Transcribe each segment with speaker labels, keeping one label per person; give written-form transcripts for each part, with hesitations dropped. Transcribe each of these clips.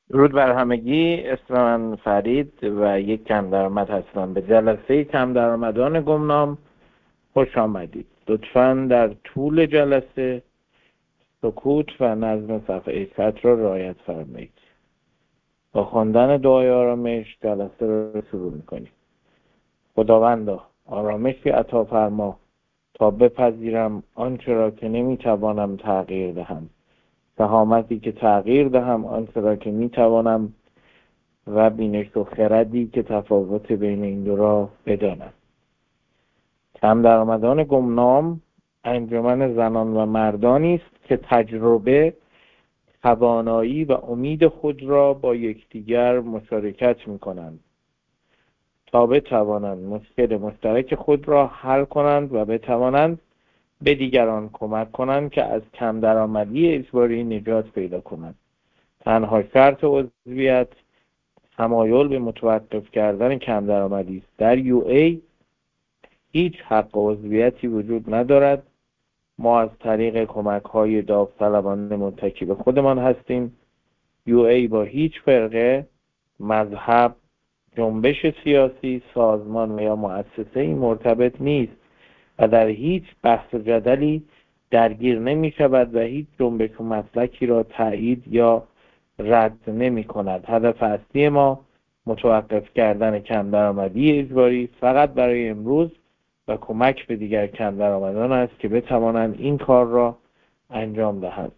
Speaker 1: درود بر همگی. اسم من فرید و یک کم درآمد هستم. به جلسه کم درآمدان گمنام خوش آمدید. لطفاً در طول جلسه سکوت و نظم صفحه خط را رعایت فرمایید. با خواندن دعای آرامش جلسه را شروع می‌کنیم. خداوندا آرامشی عطا فرما تا بپذیرم آنچه را که نمی‌توانم تغییر دهم، فهامتی که تغییر دهم آنچه را که می‌توانم، و بینش و خردی که تفاوت بین این دو را بدانم. کم درآمدان گمنام انجمن زنان و مردانی است که تجربه، توانایی و امید خود را با یکدیگر مشارکت می‌کنند تا بتوانند مشکل مشترک خود را حل کنند و بتوانند به دیگران کمک کنند که از کم درآمدی اجباری نجات پیدا کنند. تنها شرط عضویت تمایل به متوقف کردن کم درآمدی است. در UA هیچ حق عضویتی وجود ندارد. ما از طریق کمک‌های داوطلبانه متکی به خودمان هستیم. UA با هیچ فرقه، مذهب، جنبش سیاسی، سازمان یا مؤسسه‌ای مرتبط نیست و در هیچ بحث و جدلی درگیر نمی شود و هیچ جنبش و مسلکی را تایید یا رد نمی کند. هدف اصلی ما متوقف کردن کم درآمدی اجباری فقط برای امروز و کمک به دیگر کم درآمدان است که بتوانند این کار را انجام دهند.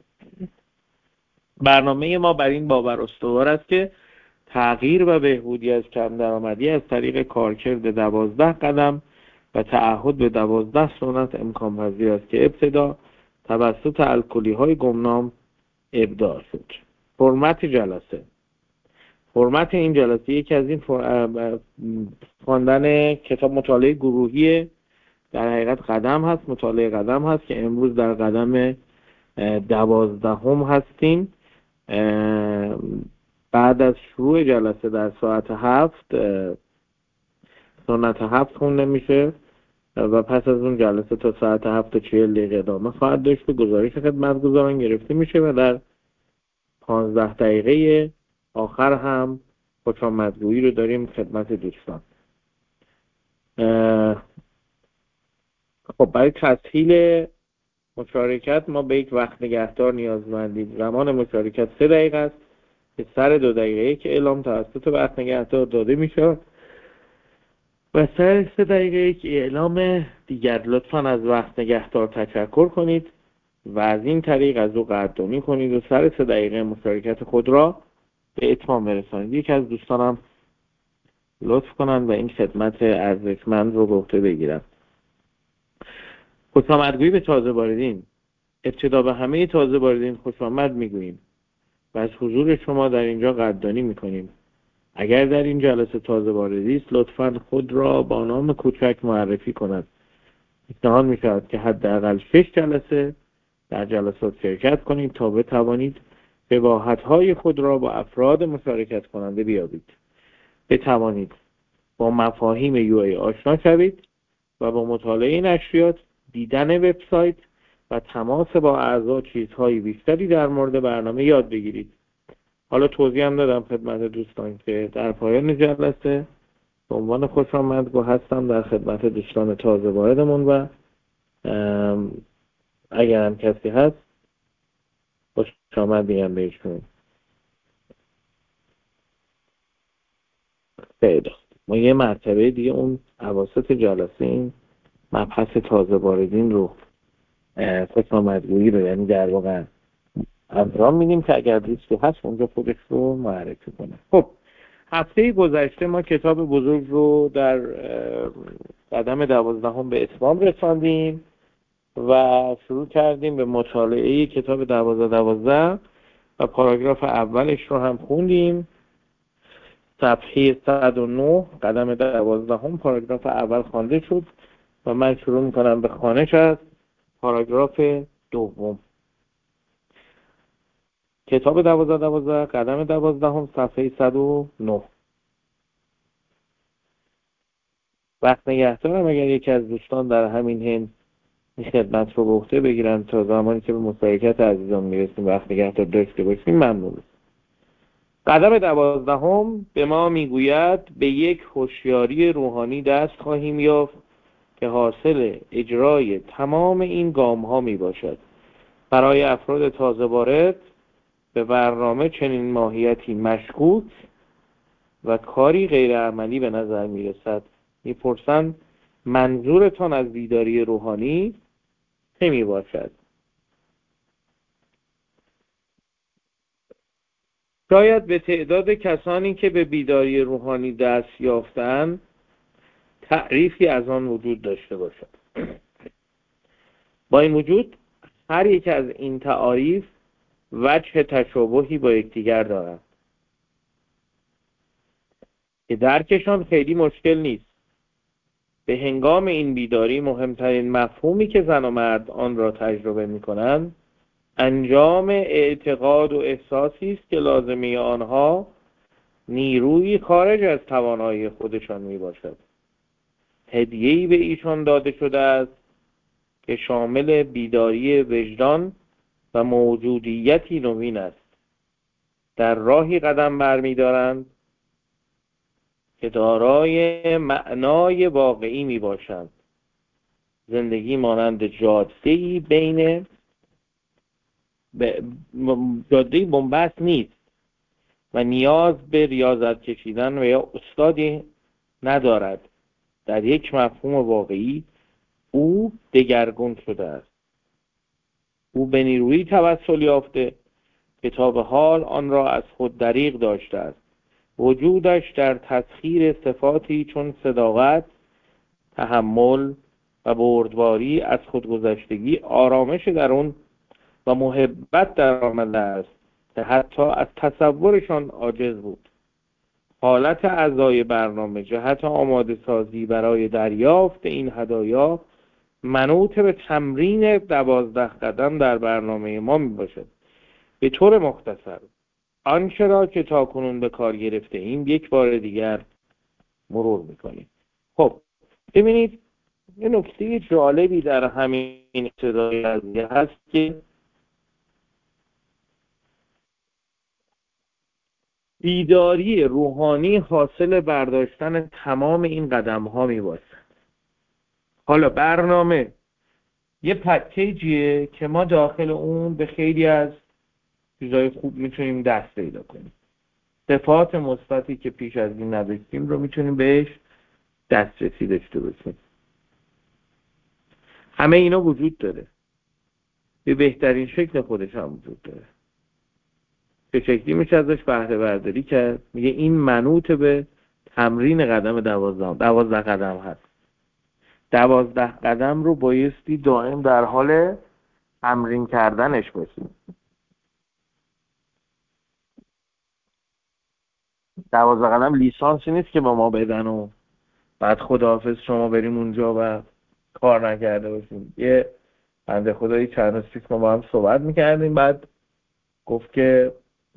Speaker 1: برنامه ما بر این باور استوار است که تغییر و بهبودی از کم درآمدی از طریق کارکرد 12 قدم و تعهد به 12 سنت امکان پذیر است که ابتدا توسط الکلی‌های گمنام ابداع شد. فرمت این جلسه یکی از این خواندن کتاب مطالعه گروهی در حقیقت قدم هست، مطالعه قدم هست که امروز در قدم 12 هستیم. بعد از شروع جلسه در ساعت 7 سنت 7 خونده میشه و پس از اون جلسه تا ساعت 7:40 ادامه خواهد داشت که گزارش خدمتگزاران گرفته میشه و در 15 دقیقه آخر هم خوشامدگویی رو داریم خدمت دوستان. خب برای تسهیل مشارکت ما به یک وقت نگهدار نیازمندیم. زمان مشارکت 3 دقیقه است که سر 2 دقیقه که اعلام توسط وقت نگهدار داده میشه و سر 3 دقیقه که اعلام دیگر. لطفاً از وقت نگهدار تشکر کنید و از این طریق از او قدردانی کنید و سر 3 دقیقه مشارکت خود را به اتمام برسانید. یک از دوستانم لطف کنند و این خدمت ارزشمند رو به عهده بگیرند. خوشامدگویی به تازه واردین. ابتدا به همه تازه واردین خوش آمد میگوییم و از حضور شما در اینجا قدردانی میکنیم. اگر در این جلسه تازه واردی است لطفاً خود را با نام کوچک معرفی کند. پیشنهاد میشود که حداقل 6 جلسه در جلسات شرکت کنید تا بتوانید شباهت‌های خود را با افراد مشارکت کننده بیابید. بتوانید با مفاهیم UA آشنا شوید و با مطالعه نشریات، دیدن وبسایت و تماس با اعضا چیزهای بیشتری در مورد برنامه یاد بگیرید. حالا توضیح هم دادم خدمت دوستان که در پایان جلسه به عنوان خوشامدگو هستم در خدمت دوستان تازه واردمون و اگر هم کسی هست خوش آمد میگم بهشون. خیلی ما یه مرتبه دیگه اون اواسط جلسه این مبحث تازه واردین رو خوشامدگویی رو یعنی در واقع انجام میدیم که اگر دوستی هست اونجا خودش رو معرفی کنه. خب هفته گذشته ما کتاب بزرگ رو در قدم 12 به اتمام رساندیم و شروع کردیم به مطالعه کتاب 12 و پاراگراف اولش رو هم خوندیم. صفحه 109 قدم 12 پاراگراف اول خوانده شد و من شروع میکنم به خوانش از پاراگراف دوم. کتاب 12 قدم 12 صفحه 109. وقت نگهدارم اگر یکی از دوستان در همین حین این خدمت رو به عهده بگیرن تا زمانی که به مشارکت عزیزان میرسیم وقت نگهدار داشته باشیم ممنون. قدم 12 به ما میگوید به یک هوشیاری روحانی دست خواهیم یافت که حاصل اجرای تمام این گام ها می باشد. برای افراد تازه وارد به برنامه چنین ماهیتی مشکوک و کاری غیر عملی به نظر می رسد. میپرسند منظورتان از بیداری روحانی چه می باشد؟ شاید به تعداد کسانی که به بیداری روحانی دست یافتند تعریفی از آن وجود داشته باشد. با این وجود هر یک از این تعاریف وجه تشابهی با یکدیگر دارند که درکشان خیلی مشکل نیست. به هنگام این بیداری مهمترین مفهومی که زن و مرد آن را تجربه می‌کنند انجام اعتقاد و احساسی است که لازمه آنها نیروی خارج از توانایی خودشان میباشد. هدیه‌ای به ایشان داده شده است که شامل بیداری وجدان و موجودیتی نوین است. در راهی قدم برمی‌دارند که دارای معنای واقعی میباشند. زندگی مانند جاده‌ای جاده‌ای بن‌بست نیست و نیاز به ریاضت کشیدن و یا استادی ندارد. در یک مفهوم واقعی او دگرگون شده است. او به نیرویی توسل یافته که تا به حال آن را از خود دریغ داشته است. وجودش در تسخیر صفاتی چون صداقت، تحمل و بردباری، از خودگذشتگی، آرامش درون و محبت در آمده است که حتی از تصورشان عاجز بود. حالت اعضای برنامه جهت آماده سازی برای دریافت این هدایا منوط به تمرین 12 قدم در برنامه ما می باشد. به طور مختصر آنچه را که تاکنون به کار گرفته ایم یک بار دیگر مرور میکنیم. خب ببینید یه نکته جالبی در همین ابتدای قضیه هست که بیداری روحانی حاصل برداشتن تمام این قدم ها می باشد. حالا برنامه یه پکیجیه که ما داخل اون به خیلی از چیزای خوب میتونیم دست پیدا کنیم. صفات مثبتی که پیش از این نداشتیم رو میتونیم بهش دسترسی داشته باشیم. همه اینا وجود داره. به بهترین شکل خودش هم وجود داره. چه شکلی میشه ازش بهره برداری کرد؟ میگه این منوط به تمرین قدم 12 قدم هست. 12 قدم رو بایستی دائم در حال تمرین کردنش باشیم. 12 قدم لیسانسی نیست که با ما بدن و بعد خداحافظ شما بریم اونجا و کار نکرده باشیم. یه بنده خدایی چند روز پیش ما با هم صحبت میکردیم، بعد گفت که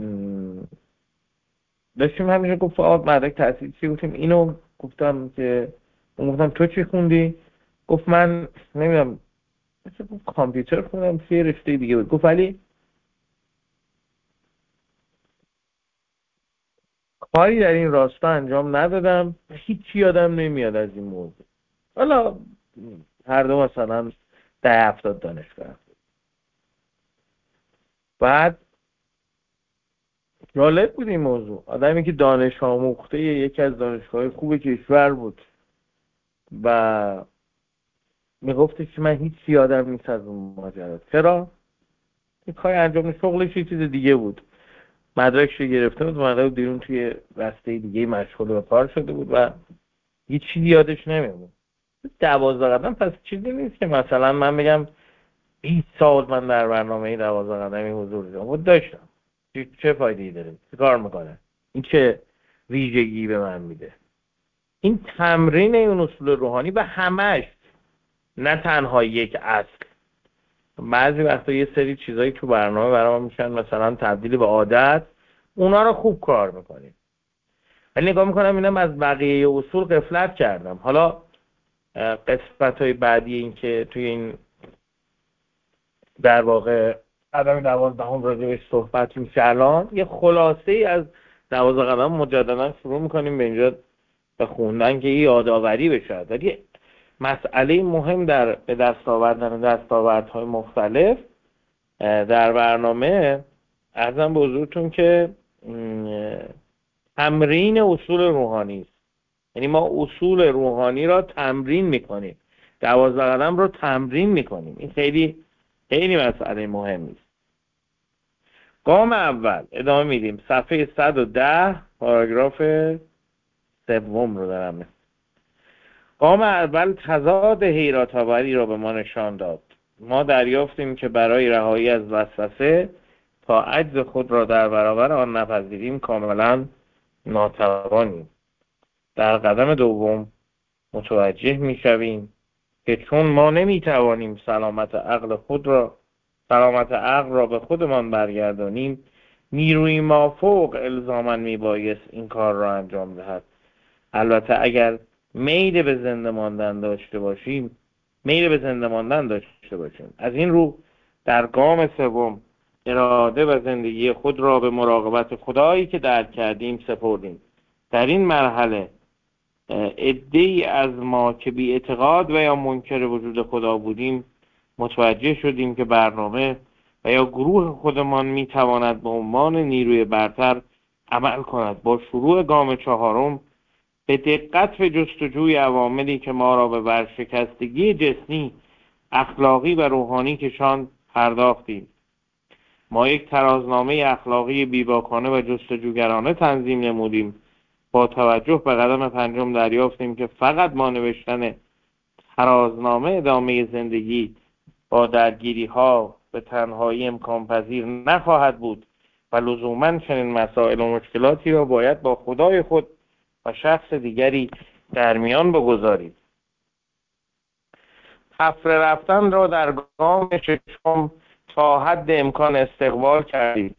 Speaker 1: داشتیم همیشه گفت مدرک تحصیل چی؟ گفتیم اینو. گفتم که گفتم تو چی خوندی؟ گفت من نمیدونم کامپیوتر خوندم، چه رشته دیگه بود. گفت ولی کاری در این راستا انجام ندادم، هیچی یادم نمیاد از این موضوع. حالا هر دو مثلا 10-70 دانشگاه. بعد جالب بود این موضوع. آدمی که دانش آموخته یکی از دانشگاه خوب کشور بود و میگفتش که من هیچ یادم نیست از اون ماجرا. چرا؟ این کاری انجام نیست، شغلش یه چیز دیگه بود. مدرکش رو گرفته بود، مدرک دیرون توی رسته دیگه مشغول به کار شده بود و هیچ چیزی یادش نمیاد. 12 قدم پس چیزی نیست که مثلا من بگم 20 سال من در برنامه 12 قدمی حضور داشتم. چه فایده‌ای داره؟ چه کار میکنه؟ این چه ویژگی به من میده؟ این تمرین اون اصول روحانی و همش، نه تنها یک اصل. بعضی وقتا یه سری چیزایی تو برنامه برای ما میشن مثلا تبدیل به عادت، اونا رو خوب کار میکنیم. ولی نگاه میکنم اینم از بقیه اصول غفلت کردم. حالا قسمت‌های بعدی این که توی این در واقع قدم 12 راجع بهش صحبت میشه الان یه خلاصه ای از 12 قدم مجددا شروع میکنیم به اینجا به خوندن که یادآوری بشه. ولی مسئله مهم در به دست آوردن دستاوردهای مختلف در برنامه عرضم به حضورتون که تمرین اصول روحانی است. یعنی ما اصول روحانی را تمرین میکنیم، 12 قدم رو تمرین میکنیم. این خیلی خیلی مسئله مهمی است. گام اول ادامه میدیم، صفحه 110 پاراگراف سوم رو دارم. گام اول تضاد حیرت آوری را به ما نشان داد. ما دریافتیم که برای رهایی از وسوسه تا عجز خود را در برابر آن نپذیریم کاملا ناتوانیم. در قدم دوم متوجه میشویم که چون ما نمیتوانیم سلامت عقل را به خودمان برگردانیم، نیروی مافوق الزاماً میبایست این کار را انجام دهد. البته اگر میل به زنده ماندن داشته باشیم. از این رو در گام سوم اراده و زندگی خود را به مراقبت خدایی که درک کردیم سپردیم. در این مرحله عده‌ای از ما که بی اعتقاد و یا منکر وجود خدا بودیم متوجه شدیم که برنامه و یا گروه خودمان میتواند به عنوان نیروی برتر عمل کند. با شروع گام چهارم به دقت به جستجوی عواملی که ما را به ورشکستگی جسمی، اخلاقی و روحانی کشاند پرداختیم. ما یک ترازنامه اخلاقی بیباکانه و جستجوگرانه تنظیم نمودیم. با توجه به قدم پنجم دریافتیم که فقط با نوشتن ترازنامه ادامه زندگی با درگیری ها به تنهایی امکان پذیر نخواهد بود و لزوماً چنین مسائل و مشکلاتی را باید با خدای خود و شخص دیگری در میان بگذارید. حفره رفتن را در گام ششم تا حد امکان استقبال کردید.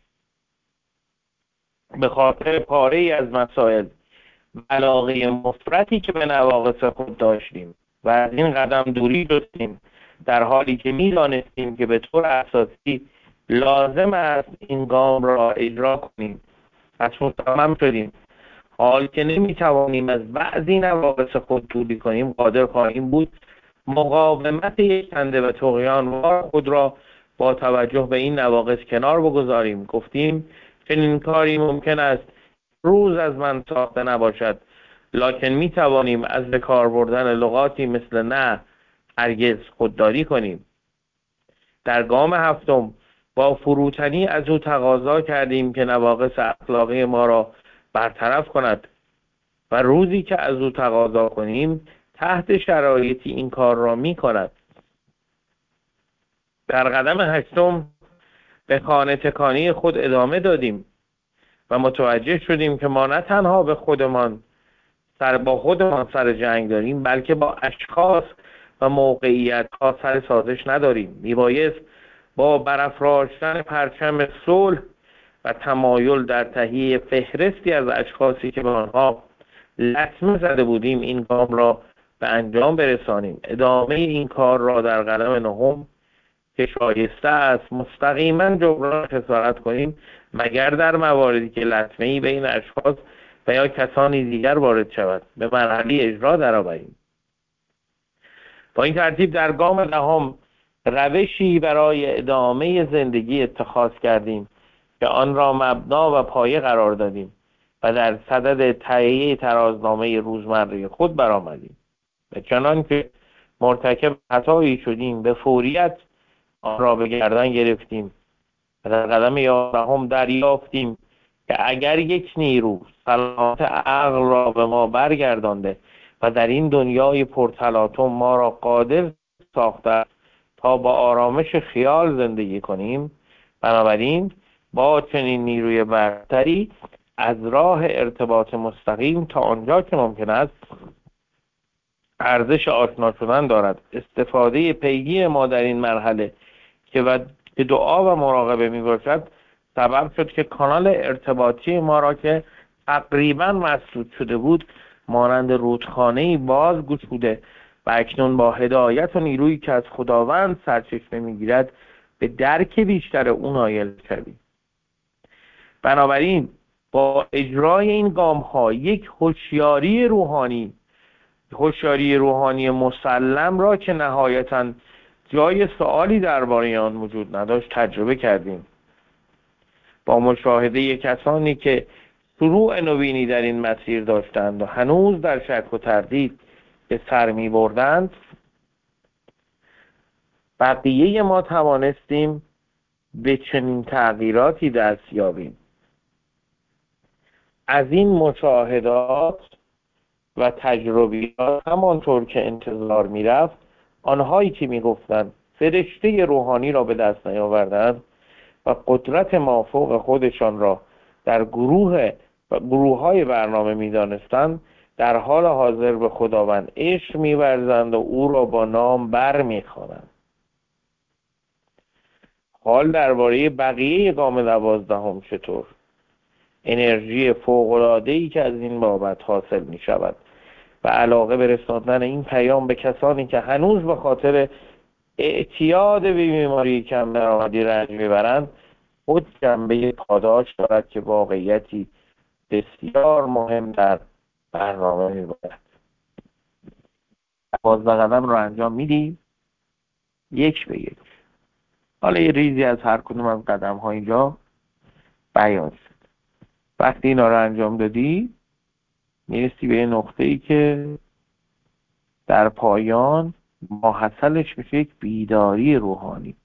Speaker 1: به خاطر پاره ای از مسائل علاقه مفرطی که به نواقص خود داشتیم و از این قدم دوری جستیم، در حالی که می‌دانستیم که به طور اساسی لازم است این گام را اجرا کنیم. پس مصمم شدیم حال که نمی‌توانیم از بعضی نواقص خود دوری کنیم، قادر خواهیم بود مقاومت یک کنده و طغیانوار خود را با توجه به این نواقص کنار بگذاریم. گفتیم چنین کاری ممکن است روز از من ساخته نباشد، لکن می توانیم از به کار بردن لغاتی مثل نه، هرگز خودداری کنیم. در گام هفتم با فروتنی از او تقاضا کردیم که نواقص اخلاقی ما را برطرف کند و روزی که از او تقاضا کنیم تحت شرایطی این کار را می کند. در قدم هشتم به خانه تکانی خود ادامه دادیم و متوجه شدیم که ما نه تنها با خودمان سر جنگ داریم، بلکه با اشخاص و موقعیت ها سر سازش نداریم. میبایست با برافراشتن پرچم صلح و تمایل در تهیه فهرستی از اشخاصی که به آنها لطمه زده بودیم این گام را به انجام برسانیم. ادامه این کار را در قدم نهم که شایسته است مستقیما جبران خسارت کنیم، مگر در مواردی که لطمه‌ای بین اشخاص و یا کسانی دیگر وارد شود، به مرحله اجرا درآوریم. با این ترتیب در گام دهم روشی برای ادامه زندگی اتخاذ کردیم که آن را مبنا و پایه قرار دادیم و در صدد تهیه ترازنامه روزمره خود برآمدیم. و چنان که مرتکب خطایی شدیم به فوریت آن را به گردن گرفتیم و در قدم 11 دریافتیم که اگر یک نیرو سلامت عقل را به ما برگردانده و در این دنیای پرتلاطم ما را قادر ساخته تا با آرامش خیال زندگی کنیم، بنابراین با چنین نیروی برتری از راه ارتباط مستقیم تا آنجا که ممکن است ارزش آشنا شدن دارد. استفاده پیگیر ما در این مرحله که دعا و مراقبه می باشد سبب شد که کانال ارتباطی ما را که تقریبا مسدود شده بود مانند رودخانه‌ای باز گشوده و اکنون با هدایت و نیرویی که از خداوند سرچشمه می‌گیرد به درک بیشتر او نایل شویم. بنابراین با اجرای این گام ها یک هوشیاری روحانی مسلم را که نهایتاً جای سوالی درباره آن وجود نداشت تجربه کردیم. با مشاهده کسانی که شروع نوینی در این مسیر داشتند و هنوز در شک و تردید به سر می بردند، بقیه ما توانستیم به چنین تغییراتی دست یابیم. از این مشاهدات و تجربیات همانطور که انتظار می رفت، آنهایی که می گفتند فرشته روحانی را به دست نیاوردند و قدرت مافوق خودشان را در گروه‌های برنامه می دانستند، در حال حاضر به خداوند عشق می ورزند و او را با نام بر می خوانند. حال درباره بقیه گام 12 چطور؟ انرژی فوق‌العاده‌ای که از این بابت حاصل می شود و علاقه به رساندن این پیام به کسانی که هنوز به خاطر اعتیاد به بیماری کم درآمدی رنج میبرند، خود جنبه پاداش دارد که واقعیتی بسیار مهم در برنامه میبارد. 12 قدم رو انجام میدی، یک به یک. حالا یه ریزی از هر کدوم از قدم ها اینجا بیان شد. وقتی اینا رو انجام دادی، میرسی به یه نقطه‌ای که در پایان ماحصلش میشه یک بیداری روحانی.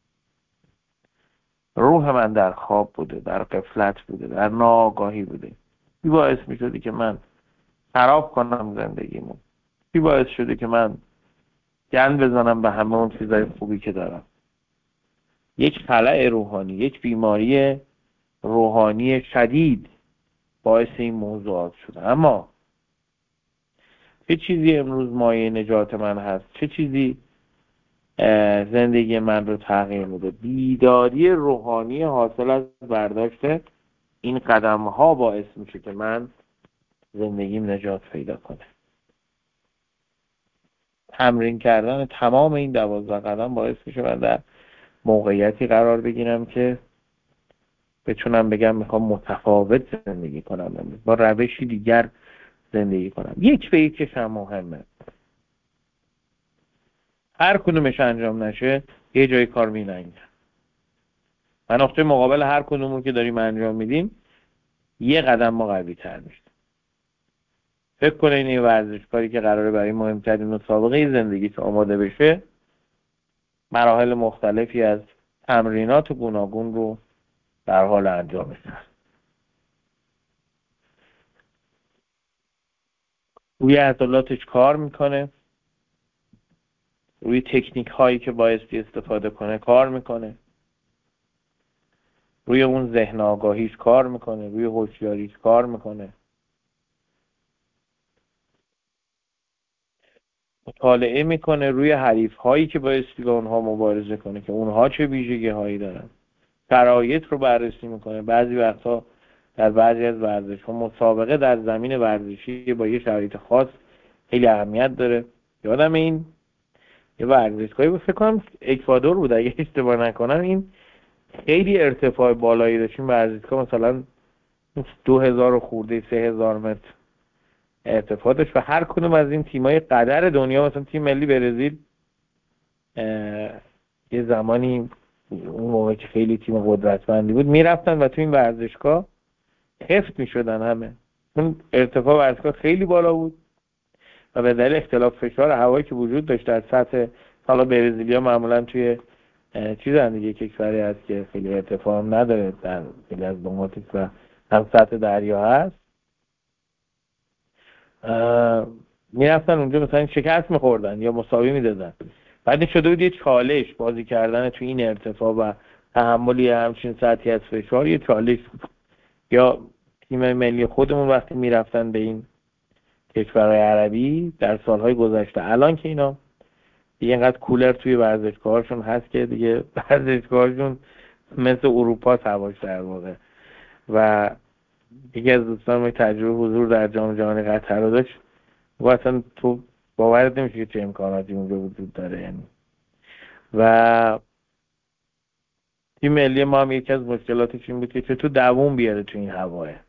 Speaker 1: روح من در خواب بوده، در غفلت بوده، در ناآگاهی بوده. چی باعث میشدی که من خراب کنم زندگیمو؟ چی باعث شده که من گند بزنم به همه اون چیزای خوبی که دارم؟ یک خلأ روحانی، یک بیماری روحانی شدید باعث این موضوعات شده. اما چه چیزی امروز مایه نجات من هست؟ چه چیزی زندگی من رو تغییر میده؟ بیداری روحانی حاصل از برداشت این قدم ها باعث میشه که من زندگیم نجات پیدا کنه. تمرین کردن تمام این 12 قدم باعث میشه من در موقعیتی قرار بگیرم که بتونم بگم میخوام متفاوت زندگی کنم، با روشی دیگر زندگی کنم. یک به یکش هم مهمه. هر کدومش انجام نشه یه جای کار میننگه. و نقطه مقابل هر کدومو که داریم انجام میدیم یه قدم ما قوی تر میشه. فکر کنین این ورزشکاری که قراره برای مهمترین مسابقه زندگیش آماده بشه، مراحل مختلفی از تمرینات گوناگون رو در حال انجامش هست. روی عضلاتش کار میکنه، روی تکنیک هایی که بایستی استفاده کنه کار میکنه، روی اون ذهن آگاهیش کار میکنه، روی هوشیاریش کار میکنه، مطالعه میکنه روی حریف هایی که بایستی با اونها مبارزه کنه که اونها چه ویژگی هایی دارن، شرایط رو بررسی میکنه. بعضی وقتا در بعضی از ورزش‌ها مسابقه در زمین ورزشی با یه شرایط خاص خیلی اهمیت داره. یادم این یه ورزشگاهی بود، فکر کنم اکوادور بود اگه اشتباه نکنم، این خیلی ارتفاع بالایی داشت این ورزشگاه، مثلا 2000 خورده 3000 متر ارتفاع داشت و هر کدوم از این تیمای قدر دنیا، مثلا تیم ملی برزیل یه زمانی اون موقع که خیلی تیم قدرتمندی بود میرفتن و تو این ورزشگاه حفظ میشدن همه. اون ارتفاع ورزشگاه خیلی بالا بود و به دلیل اختلاف فشار هوایی که وجود داشت در سطح، حالا برزیلیا معمولا توی چیزن دیگه، کشوری هست که خیلی ارتفاع هم نداره در خیلی از نقاطش و هم سطح دریا هست، میرفتن اونجا مثلا شکست میخوردن یا مساوی میدادن. بعد شده بود یه چالش بازی کردن تو این ارتفاع و تحملی همچین سطحی از فشار، یه چالش بود. یا تیم ملی خودمون وقتی میرفتن به این کشورهای عربی در سالهای گذشته، الان که اینا دیگه اینقدر کولر توی ورزشگاهاشون هست که دیگه ورزشگاهاشون مثل اروپا هواش در واقع. و یکی از دوستان ما تجربه حضور در جام جهانی قطر رو داشت و اصلا تو باورت نمیشه که چه امکاناتی اونجا وجود داره. یعنی و تیم ملی ما هم یکی از مشکلاتش این بود که چطور دووم بیاره تو این هواه.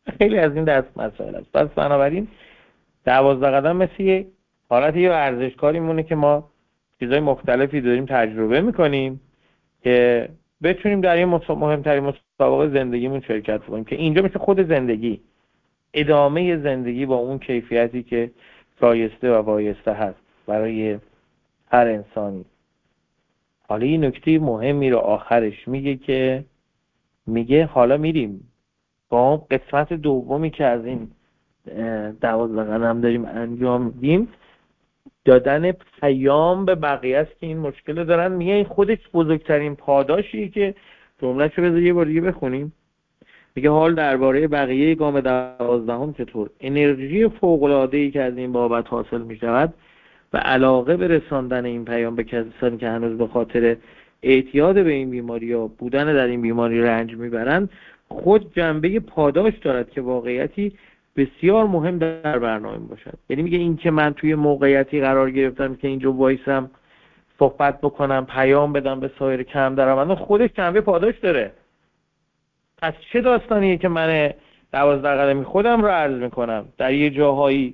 Speaker 1: خیلی از این دست مسائل است. پس بنابراین 12 قدم مثل یه حالت یه ورزشکاری مونه که ما چیزای مختلفی داریم تجربه میکنیم که بتونیم در یه مهمترین مسابقه زندگیمون شرکت کنیم، که اینجا مثل خود زندگی، ادامه زندگی با اون کیفیتی که شایسته و بایسته هست برای هر انسانی. حالا این نکته مهمی رو آخرش میگه که میگه حالا میریم با قسمت دومی که از این 12 قدم داریم انجام میدیم، دادن پیام به بقیه است که این مشکل دارن. میگه این خودش بزرگترین پاداشیه که جمله‌شو بذار یه بار دیگه بخونیم. میگه حال درباره بقیه گام 12 چطور؟ انرژی فوق‌العاده‌ای که از این بابت حاصل میشود و علاقه به رساندن این پیام به کسانی که هنوز به خاطر اعتیاد به این بیماری یا بودن در این بیماری رنج میبرند خود جنبه پاداش دارد که واقعیتی بسیار مهم در برنامه باشد. یعنی میگه این که من توی موقعیتی قرار گرفتم که اینجا وایسم صحبت بکنم، پیام بدم به سایر کم درآمدان، خودش جنبه پاداش داره. پس چه داستانیه که من 12 قدمی خودم رو عرض میکنم، در یه جاهایی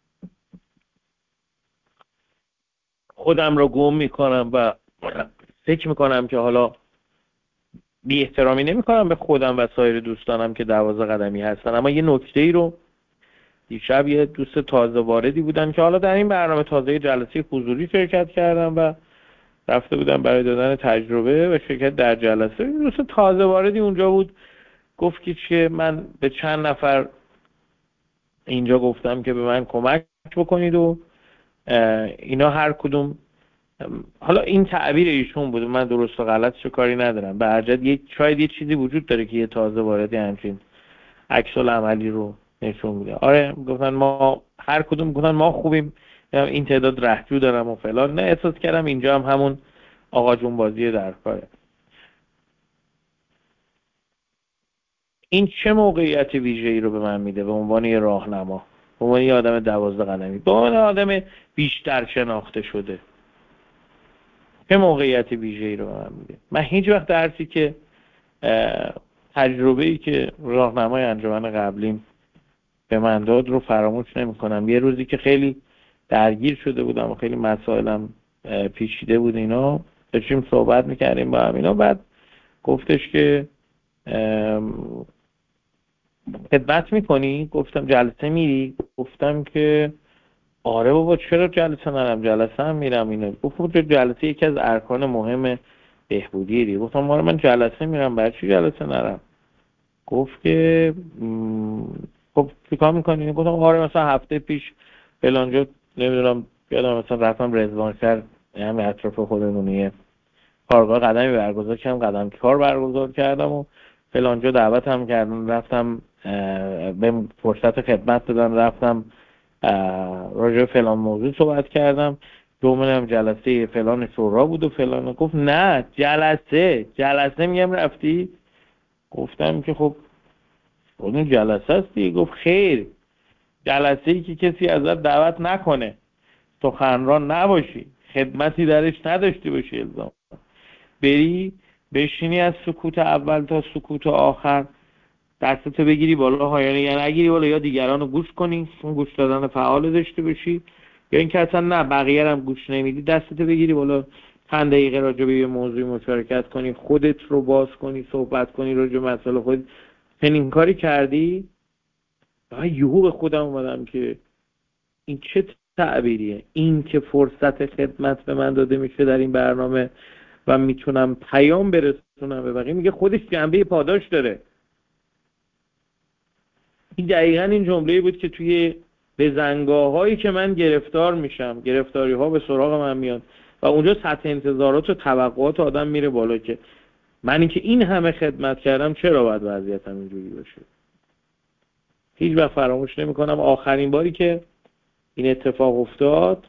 Speaker 1: خودم رو گم میکنم و فکر میکنم که حالا بی احترامی نمیکنم به خودم و سایر دوستانم که 12 قدمی هستن. اما یه نکته ای رو دیشب یه دوست تازه واردی بودن که حالا در این برنامه تازه جلسه حضوری شرکت کردم و رفته بودم برای دادن تجربه و شرکت در جلسه. دوست تازه واردی اونجا بود، گفت که من به چند نفر اینجا گفتم که به من کمک بکنید و اینا هر کدوم، حالا این تعبیر ایشون بود، من درست و غلطشو کاری ندارم، به هر جهت شاید یه چیزی وجود داره که یه تازه واردی همچین عکس العملی رو نشون میده. آره گفتن ما هر کدوم گفتن ما خوبیم، این تعداد رهجو دارم و فلان. نه، احساس کردم اینجا هم همون آقا جون بازی در کاره. این چه موقعیت ویژه‌ای رو به من میده به عنوان یه راهنما، به عنوان یه آدم 12 قدمی، به عنوان آدم بیشتر شناخته شده؟ چه موقعیت ویژه‌ای رو به من میده؟ من هیچ وقت درسی که تجربه‌ای که راهنمای انجمن قبلیم به من داد رو فراموش نمی‌کنم. یه روزی که خیلی درگیر شده بودم و خیلی مسائلم پیچیده بود، اینا داشتیم صحبت می‌کردیم با هم اینا، بعد گفتش که خدمت می‌کنی؟ گفتم جلسه میری؟ گفتم که آره بابا چرا جلسه نرم، جلسه هم میرم. اینو گفت جلسه یکی از ارکان مهم بهبودی دیگه. گفتم آره من جلسه میرم، برای چی جلسه نرم؟ گفت که خب چیکار میکنی؟ گفتم آره مثلا هفته پیش فلانجا نمیدونم یادم مثلا رفتم رضوانشهر، همین اطراف خودمونیه، کارگاه قدمی برگزار کردم، قدم کار برگزار کردم و فلانجا دعوت هم کردم، رفتم به فرصت خدمت دادم، رفتم راجع فلان موضوع صحبت کردم، دومنم جلسه فلان شورا بود و فلان. گفت نه جلسه میگم رفتی؟ گفتم که خب اون جلسه است دیگه. گفت خیر، جلسه ای که کسی ازت دعوت نکنه، سخنران نباشی، خدمتی درش نداشتی باشی، الزام بری بشینی از سکوت اول تا سکوت آخر دستتو بگیری بالا، یعنی نگیری بالا، یا دیگران رو گوش کنی، اون گوش دادن فعال داشته باشی، یا اینکه اصلا نه بقیه هم گوش نمیدی، دستتو بگیری بالا 5 دقیقه راجع به یه موضوعی مشارکت کنی، خودت رو باز کنی، صحبت کنی راجع به مسئله خودت. چنین کاری کردی؟ یهو به خودم اومدم که این چه تعبیریه، این که فرصت خدمت به من داده میشه در این برنامه و میتونم پیام برسونم به بقیه. میگه خودش جنبه پاداش داره. این دقیقاً این جمله‌ای بود که توی بزنگاه‌هایی که من گرفتار میشم، گرفتاری‌ها به سراغ من میاد و اونجا سطح انتظارات و توقعات آدم میره بالا که من اینکه این همه خدمت کردم چرا باید وضعیتم اینجوری باشه. هیچ وقت فراموش نمی‌کنم آخرین باری که این اتفاق افتاد،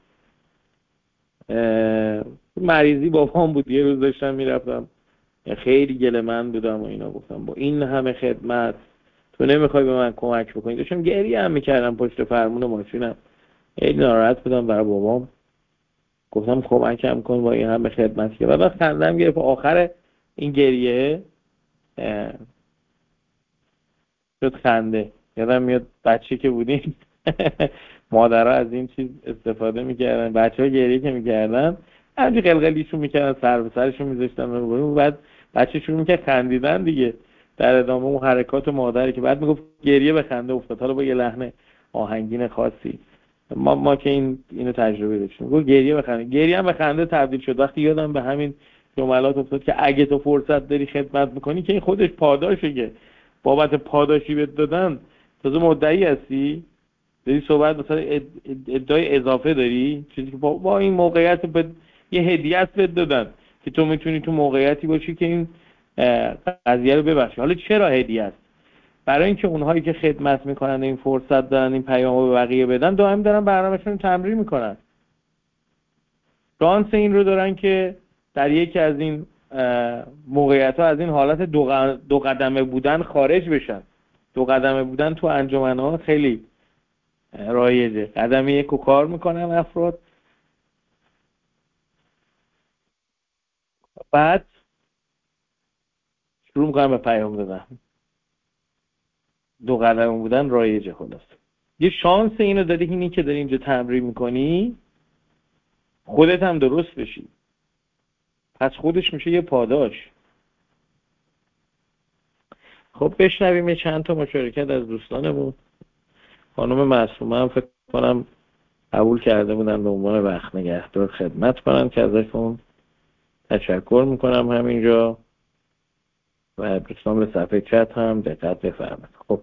Speaker 1: مریضی بابام بود، یه روز داشتم میرفتم، خیلی گله‌مند بودم و اینا، گفتم با این همه خدمت تو نمیخوای به من کمک بکنی؟ داشتم گریه هم میکردم پشت فرمون ماشینم، خیلی ناراحت بودم برای بابام، گفتم کمکم کن با این همه خدمت که بعد خندم گرفت. آخر این گریه شد خنده. یادم میاد بچه که بودیم مادرها از این چیز استفاده میکردن، بچه ها گریه که میکردن همینجوری قلقلیشون میکردن، سر به سرشون میذاشتن و بعد بچه شروع میکرد خندیدن دیگه، در ادامه اون حرکات مادری که بعد میگفت گریه به خنده افتاد، حالا با یه لحن آهنگین خاصی. ما که اینو تجربه داشتیم، گفت گریه به خنده، گریه هم به خنده تبدیل شد. وقتی یادم به همین جملات افتاد که اگه تو فرصت داری خدمت میکنی که این خودش پاداشه، که بابت پاداشی بهت دادن تازه مدعی هستی، داری صحبت مثلا ادعای اضافه داری، چیزی که با این موقعیت یه هدیه است بهت دادن که تو میتونی تو موقعیتی باشی که این قضیه رو ببخشی. حالا چرا هدیه است؟ برای اینکه اونهایی که خدمت میکنن این فرصت دارن این پیامو به بقیه بدن، دائم دارن برنامه‌شون تمرین میکنن، شانس این رو دارن که در یکی از این موقعیت‌ها از این حالت دو قدمه بودن خارج بشن. دو قدمه بودن تو انجمن‌ها خیلی رایجه. قدم یک رو کار میکنن افراد، بعد شروع میکنن به پیام دادن. دو قدم بودن رایجه. خلاص یه شانس اینو داری، اینی که داری اینجا تمرین میکنی خودت هم درست بشی، پس خودش میشه یه پاداش. خب بشنویم یه چند تا مشارکت از دوستانمون. خانم معصومه هم فکر کنم قبول کرده بودن به عنوان وقت نگهدار خدمت کنن، که ازشون تشکر میکنم همینجا، و دوستان به صفحه چت هم دقت بفرمایید. خب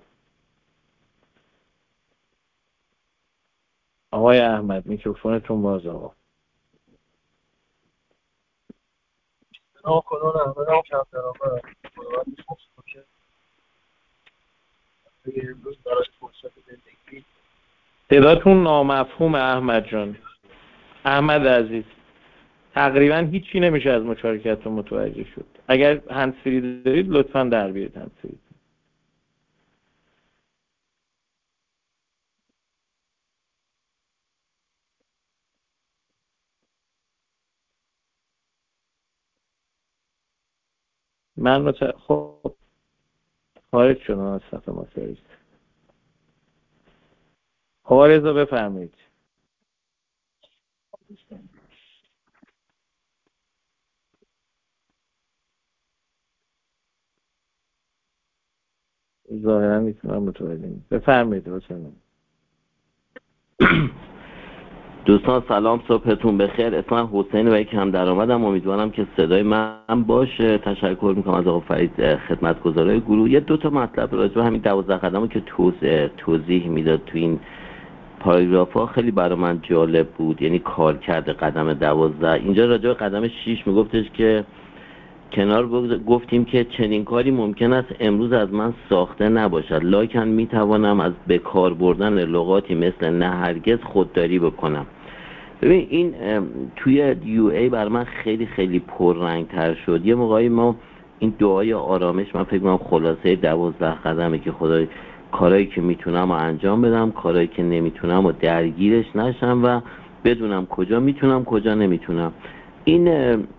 Speaker 1: آقای احمد میکروفونتون باز. آقا
Speaker 2: کنون احمد هم کم درآمد امروز برای فرصت زندگی.
Speaker 1: صداتون نامفهوم احمد جان. احمد عزیز تقریبا هیچی نمیشه از مشارکتتون متوجه شد. اگر هندزفری دارید لطفاً در بیارید هندزفری. خب خارج شدم از صفحه مشارکت. آقا رضا بفرمایید. ظاهرا میتونم متوجه. بفرمایید حسین.
Speaker 3: دوستان سلام، صبحتون بخیر. اسمم حسین و یک هم درآمدم. امیدوارم که صدای من باشه. تشکر میکنم از آقا فرید خدمتگزارای گروه. یه دو تا مطلب راجع به همین 12 قدمو که توضیح میداد تو این پاراگراف ها خیلی برای من جالب بود. یعنی کار کرده قدم 12 اینجا راجع به قدم 6 میگفتش که کنار گفتیم که چنین کاری ممکن است امروز از من ساخته نباشد، لکن میتوانم از بکار بردن لغاتی مثل نه هرگز خودداری بکنم. ببین این توی یو ای بر من خیلی خیلی پررنگ تر شد. یه موقعی ما این دعای آرامش، من فکر کنم خلاصه 12 قدمه که خدای کارهایی که میتونم و انجام بدم، کارهایی که نمیتونم و درگیرش نشم و بدونم کجا میتونم کجا نمیتونم. این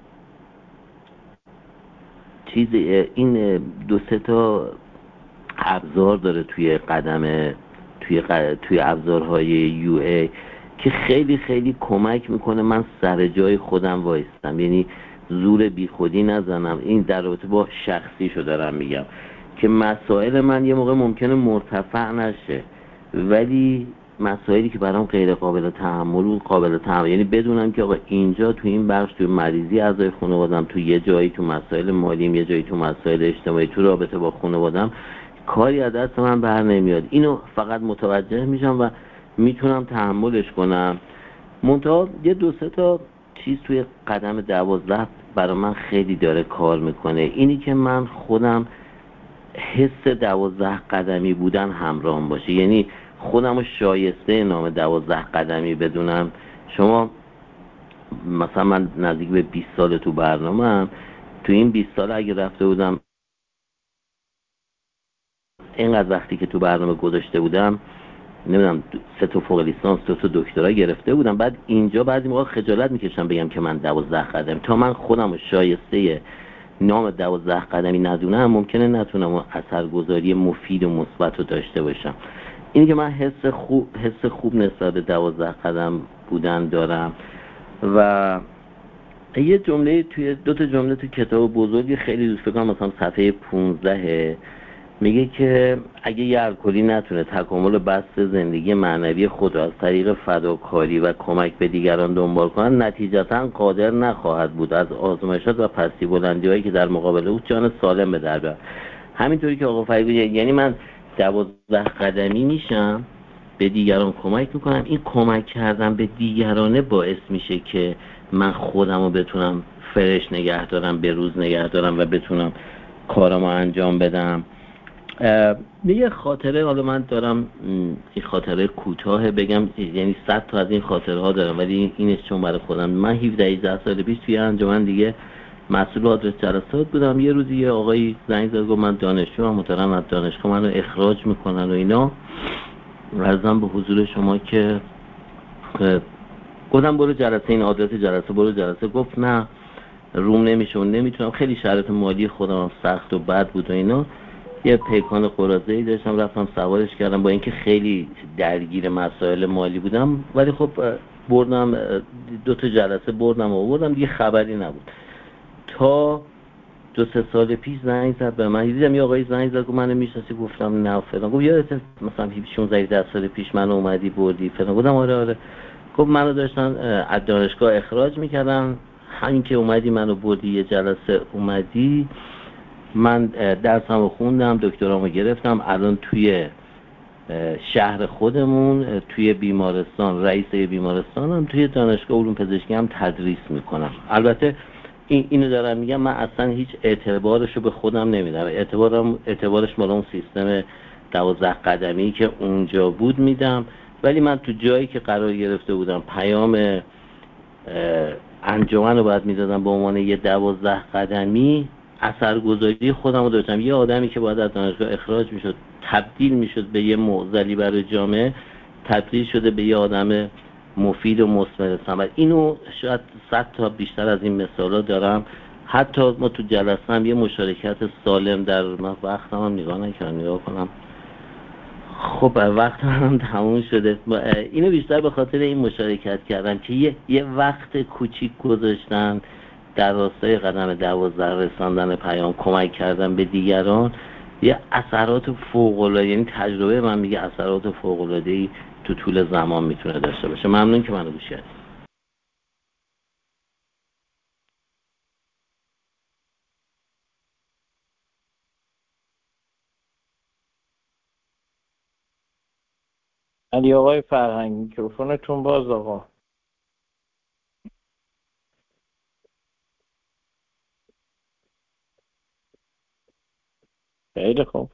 Speaker 3: این دو سه تا ابزار داره توی قدم توی ابزارهای یو ای که خیلی خیلی کمک میکنه من سر جای خودم وایستم، یعنی زور بی خودی نزنم. این در رابطه با شخصیشو دارم میگم که مسائل من یه موقع ممکنه مرتفع نشه، ولی مسائلی که برام غیر قابل تحمل و قابل تحمل، یعنی بدونم که آقا اینجا تو این بخش تو مریضی اعضای خانواده‌ام، تو یه جایی تو مسائل مالیم، یه جایی تو مسائل اجتماعی، تو رابطه با خانواده‌ام کاری از دست من بر نمیاد. اینو فقط متوجه میشم و میتونم تحملش کنم. منتها یه دو سه تا چیز توی قدم 12 برای من خیلی داره کار میکنه. اینی که من خودم حس 12 قدمی بودن همراهم باشه، یعنی خودم رو شایسته نام 12 قدمی بدونم. شما مثلا من نزدیک به 20 سال تو برنامه‌ام، تو این 20 سال اگه رفته بودم اینقدر وقتی که تو برنامه گذاشته بودم، نمیدونم 3 تا فوق لیسانس 2 تا دکترا گرفته بودم، بعد اینجا بعضی موقع خجالت میکشم بگم که من 12 قدم، تا من خودم رو شایسته نام 12 قدمی ندونم ممکنه نتونم اثرگذاری مفید و مثبت رو داشته باشم. اینی که من حس خوب نسبت به 12 قدم بودن دارم. و یه جمله توی دو تا جمله تو کتاب بزرگی خیلی دوست دارم، مثلا صفحه 15 میگه که اگه یه الکلی نتونه تکامل بست زندگی معنوی خود را از طریق فداکاری و کمک به دیگران دنبال کنه، نتیجتا قادر نخواهد بود از آزمایشات و پستی بلندی هایی که در مقابل او جان سالم به در بیاره. همینطوری که آقا فریدی یعنی من 12 قدمی میشم، به دیگران کمک میکنم، این کمک کردن به دیگرانه باعث میشه که من خودم رو بتونم فرش نگه دارم، به روز نگه دارم و بتونم کارمو انجام بدم. یه خاطره، حالا من دارم این خاطره کوتاه بگم، یعنی 100 تا از این خاطره ها دارم ولی اینش چون برای خودم. من 17 سال پیش توی انجمن دیگه مسئول آدرس جلسات بودم. یه روزی یه آقایی زنگ زد گفت من دانشجوام، محترم از دانشگاه منو اخراج میکنن و اینا، عرضم به حضور شما که گفتم برو جلسه، این آدرس جلسه، برو جلسه. گفت نه روم نمیشه و نمیتونم، خیلی شرایط مالی خودم سخت و بد بود و اینا. یه پیکان قراضه‌ای داشتم، رفتم سوارش کردم، با اینکه خیلی درگیر مسائل مالی بودم ولی خب بردم 2 تا جلسه بردم و آوردم، دیگه خبری نبود. تا 2-3 سال پیش زنگ زد به من، دیدم یه آقای زنگ زد گفت منو میشناسی؟ گفتم نه فلان. گفت یادت مثلا 16 سال پیش منو اومدی بردی فلان؟ گفتم آره. گفت منو داشتن از دانشگاه اخراج میکردن، همین که اومدی منو بردی یه جلسه اومدی، من درسمو خوندم، دکترامو گرفتم، الان توی شهر خودمون توی بیمارستان، رئیس بیمارستانم، توی دانشگاه علوم پزشکی هم تدریس میکنم. البته اینو دارم میگم، من اصلا هیچ اعتبارشو به خودم نمیدم، اعتبارش مال اون سیستم 12 قدمی که اونجا بود میدم، ولی من تو جایی که قرار گرفته بودم پیام انجمن رو باید میدادم به عنوان یه 12 قدمی، اثرگذاری خودم رو داشتم. یه آدمی که باید از دانشگاه اخراج میشد، تبدیل میشد به یه معضلی برای جامعه، تبدیل شده به یه آدم مفید و مثمر ثمر. اینو شاید 100 تا بیشتر از این مثالا دارم. حتی ما تو جلسه هم یه مشارکت سالم در وقتم هم نگاه کنم. خب وقت هم تموم شده. اینو بیشتر به خاطر این مشارکت کردم که یه وقت کوچیک گذاشتن در راستای قدم 12 رساندن پیام، کمک کردن به دیگران، یه اثرات فوق‌العاده، یعنی تجربه من میگه اثرات فوق‌العاده‌ای تو طول زمان میتونه داشته باشه. ممنون که منو گوش کردید.
Speaker 1: علی آقای فرهنگ میکروفونتون باز آقا. خیلی خوب.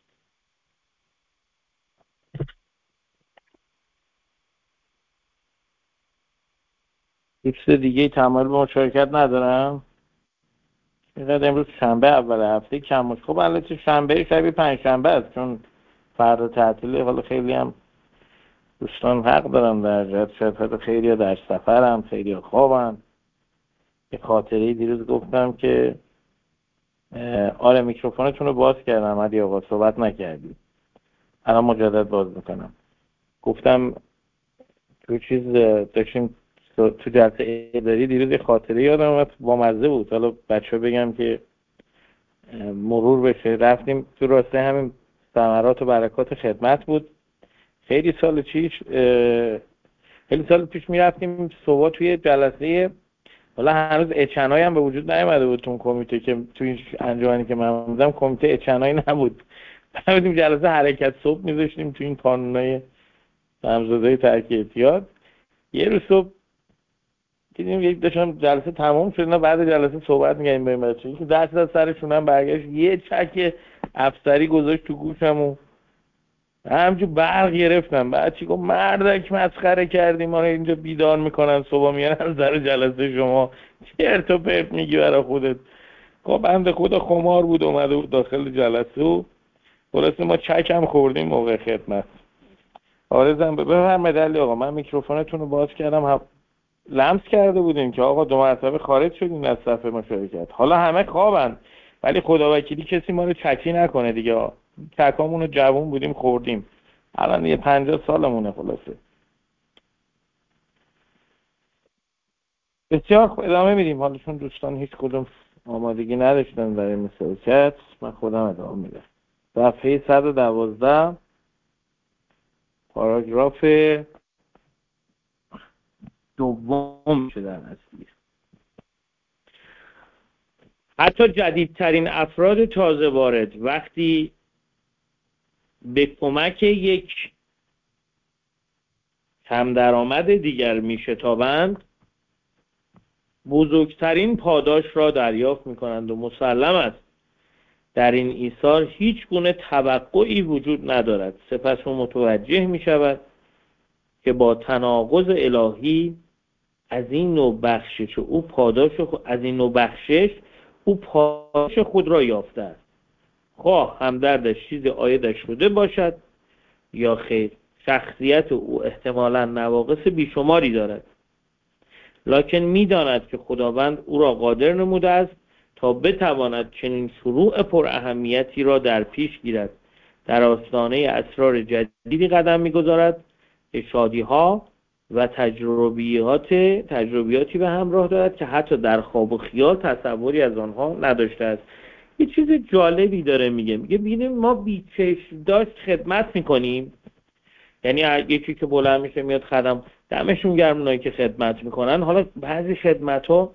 Speaker 1: دوست دیگه تمایل به مشارکت ندارم؟ اینقدر امروز شنبه اول هفته کم خب البته شنبه شبیه 5 شنبه است چون فردا تعطیله. حالا خیلی هم دوستان حق دارن در جهت، شاید خیلی در سفرم، خیلی خوابن. یه خاطره دیروز گفتم که آره میکروفونتون رو باز کردم علی آقا، صحبت نکردی، الان مجدد باز میکنم. گفتم تو چیز داشتیم تو جلسه اداری دیروز یه خاطره یادم اومد با مزه بود، حالا بچه‌ها بگم که مرور بشه. رفتیم تو راستای همین ثمرات و برکات خدمت بود. خیلی سال پیش میرفتیم صبح توی جلسه، حالا هنوز اچنایی هم به وجود نیامده بود تو کمیته که تو این انجمنی که من بودم کمیته اچنایی نبود. رفتیم جلسه حرکت صبح میذاشتیم تو این کانونای همزاده ترک اعتیاد. یه روز صبح دیدیم یک داشتم جلسه تمام شد، بعد جلسه صحبت می‌کردیم با این بچه‌ها که دست از سرشون هم برگشت، یه چک افسری گذاشت تو گوشم و همینجور برق گرفتم. بعد چی گفت مردک مسخره کردیم ما رو اینجا بیدار میکنن صبح میارن سر جلسه شما چرت و پرت میگی برای خودت. خب بنده خدا خمار بود اومده بود داخل جلسه و خلاصه ما چک هم خوردیم موقع خدمت. آرزم بفرمایید علی آقا، من میکروفونتون رو باز کردم. لمس کرده بودیم که آقا 2 مرتبه خارج شدیم از صفحه مشارکت. حالا همه خوابن، ولی خدا وکیلی کسی ما رو چکی نکنه دیگه. چکامون رو جوون بودیم خوردیم، الان یه 50 سالمونه. خلاصه بسیار خوب، ادامه میدیم. حالا چون دوستان هیچ کدوم آمادگی نداشتن برای مشارکت، من خودم ادامه میدم. صفحه 112 پاراگراف دوم میشه در اصلی. حتی جدیدترین افراد تازه وارد وقتی به کمک یک کم درآمد دیگر میشتابند، بزرگترین پاداش را دریافت میکنند و مسلم است در این ایثار هیچ گونه توقعی وجود ندارد. سپس او متوجه میشود که با تناقض الهی از این نوع بخشش او پاداش خود را یافته است، خواه همدردش چیزی عایدش شده باشد یا خیر. شخصیت او احتمالاً نواقص بیشماری دارد، لکن می‌داند که خداوند او را قادر نموده است تا بتواند چنین شروع پر اهمیتی را در پیش گیرد. در آستانه اسرار جدیدی قدم می‌گذارد که شادی‌ها و تجربیاتی به همراه دارد که حتی در خواب و خیال تصوری از آنها نداشته است. یه چیز جالبی داره میگه ببینیم ما بیچشم داشت خدمت میکنیم. یعنی یکی که بلند میشه میاد خدم، دمشون گرم اونایی که خدمت میکنن. حالا بعضی خدمت ها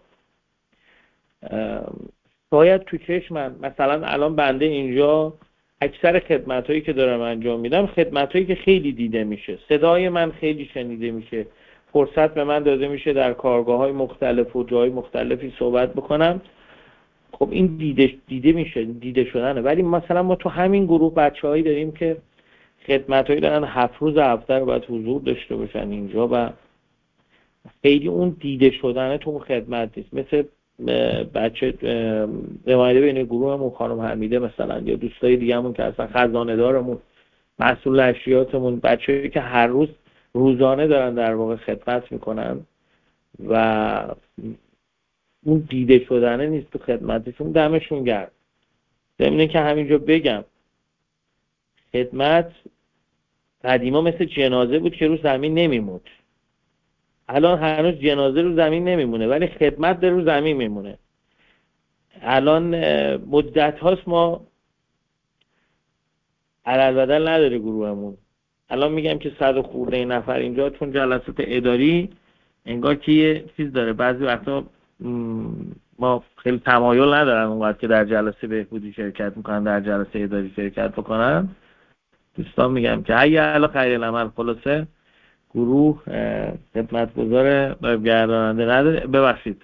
Speaker 1: شاید تو چشمم، مثلا الان بنده اینجا اکثر خدمت هایی که دارم انجام میدم خدمت هایی که خیلی دیده میشه، صدای من خیلی شنیده میشه، فرصت به من داده میشه در کارگاه های مختلف و جای مختلفی صحبت بکنم. خب این دیده میشه، دیده شدنه. ولی مثلا ما تو همین گروه بچه‌هایی داریم که خدمتایی دارن 7 روز هفته رو باید حضور داشته باشن اینجا و خیلی اون دیده شدنه تو اون خدمت نیست. مثل بچه نماینده بین گروهمون خانم حمیده مثلا، یا دوستای دیگه‌مون که اصلا خزانه دارمون، مسئول نشریاتمون، بچه‌ای که هر روز روزانه دارن در واقع خدمت میکنن و اون دیده شدنه نیست تو خدمتشون. دمشون گرم. ضمن که همینجا بگم خدمت قدیما مثل جنازه بود که رو زمین نمیموند. الان هنوز جنازه رو زمین نمیمونه ولی خدمت در رو زمین میمونه. الان مدت هاست ما علالبدل نداره گروهمون. الان میگم که 100 خورده نفر اینجا، چون جلسات اداری انگار که یه چیز داره، بعضی وقتا ما خیلی تمایل ندارن اونقدر که در جلسه بهبودی شرکت میکنن، در جلسه اداری شرکت بکنن. دوستان میگم که حیال خیر العمل. خلاصه گروه خدمتگزار گرداننده نداره، ببخشید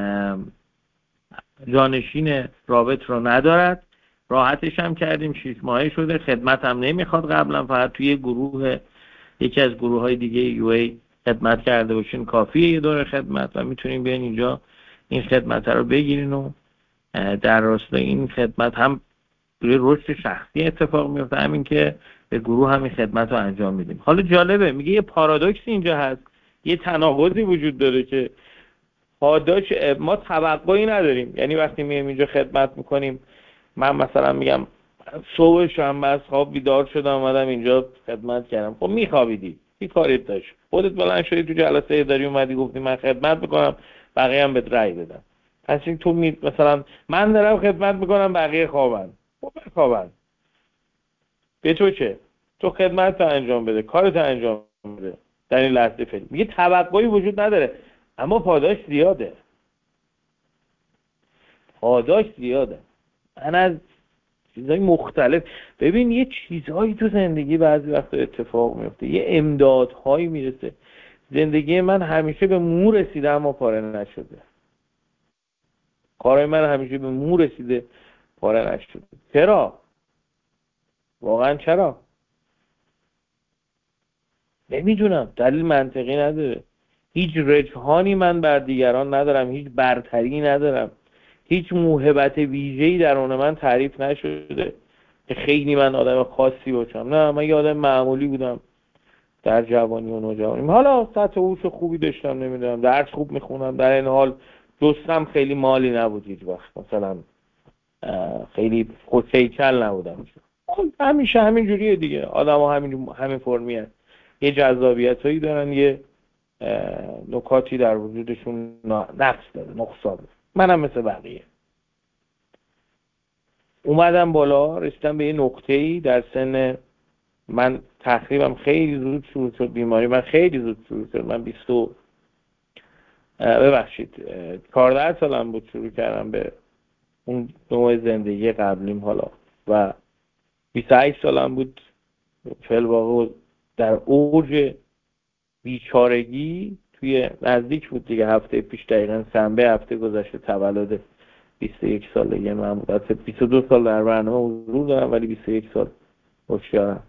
Speaker 1: جانشین رابط رو ندارد. راحتش هم کردیم، 6 ماهه شده، خدمت هم نمیخواد. قبلا فقط توی گروه، یکی از گروه های دیگه یو ای خدمت کرده باشین کافیه یه دوره خدمت و میتونین بیان اینجا این خدمت رو بگیرین و در راستای این خدمت هم روی رشد شخصی اتفاق میفته، همین که به گروه همین خدمت رو انجام میدیم. حالا جالبه میگه یه پارادوکسی اینجا هست، یه تناقضی وجود داره که پاداش ما توقعی نداریم. یعنی وقتی میایم اینجا خدمت میکنیم، من مثلا میگم صبح شنبه از خواب بیدار شدم اومدم اینجا خدمت کردم. خب میخوابیدی، چی کاریت داشت؟ خودت بلند شدی تو جلسه اداری اومدی گفتی من خدمت میکنم، بقیه هم بهت رأی بدن. پس این تو مثلا من دارم خدمت میکنم بقیه خوابن، خب خوابن، به تو چه؟ تو خدمت انجام بده، کارت انجام بده در این لحظه فعلی. میگه توقعی وجود نداره اما پاداش زیاده. پاداش زیاده. من از چیزهای مختلف، ببین یه چیزهایی تو زندگی بعضی وقتا اتفاق میفته، یه امدادهایی میرسه. زندگی من همیشه به مو رسیده اما پاره نشده. کارهای من همیشه به مو رسیده پاره نشده. چرا؟ واقعا چرا؟ نمیدونم، دلیل منطقی نداره. هیچ رجحانی من بر دیگران ندارم، هیچ برتری ندارم، هیچ موهبت ویژه‌ای درون من تعریف نشده که خیلی من آدم خاصی باشم. نه، من یه آدم معمولی بودم، در جوانی و نوجوانی. حالا سطح هوش خوبی داشتم، نمیدونم درس خوب میخونم، در این حال دوستم خیلی مالی نبود هیچ وقت، مثلا خیلی خوش‌هیکل نبودم. همیشه همین جوریه دیگه، آدم‌ها همین فرمی هست، یه جذابیتایی دارن، یه نکاتی در وجودشون نقص داره، نقصان داره. منم مثل بقیه اومدم بالا، رسیدم به یه نقطه‌ای در سن من تقریبا خیلی زود شروع شد بیماری من، خیلی زود شروع شد. من 14 سالم بود شروع کردم به اون نوع زندگی قبلیم حالا، و 28 سالم بود فعل واقع در اوج بیچارگی. توی نزدیک بود دیگه، هفته پیش دقیقاً شنبه هفته گذشته تولد 21 سالگی من بود. البته 22 سال در برنامه حضور دارم ولی 21 سال هوشیارم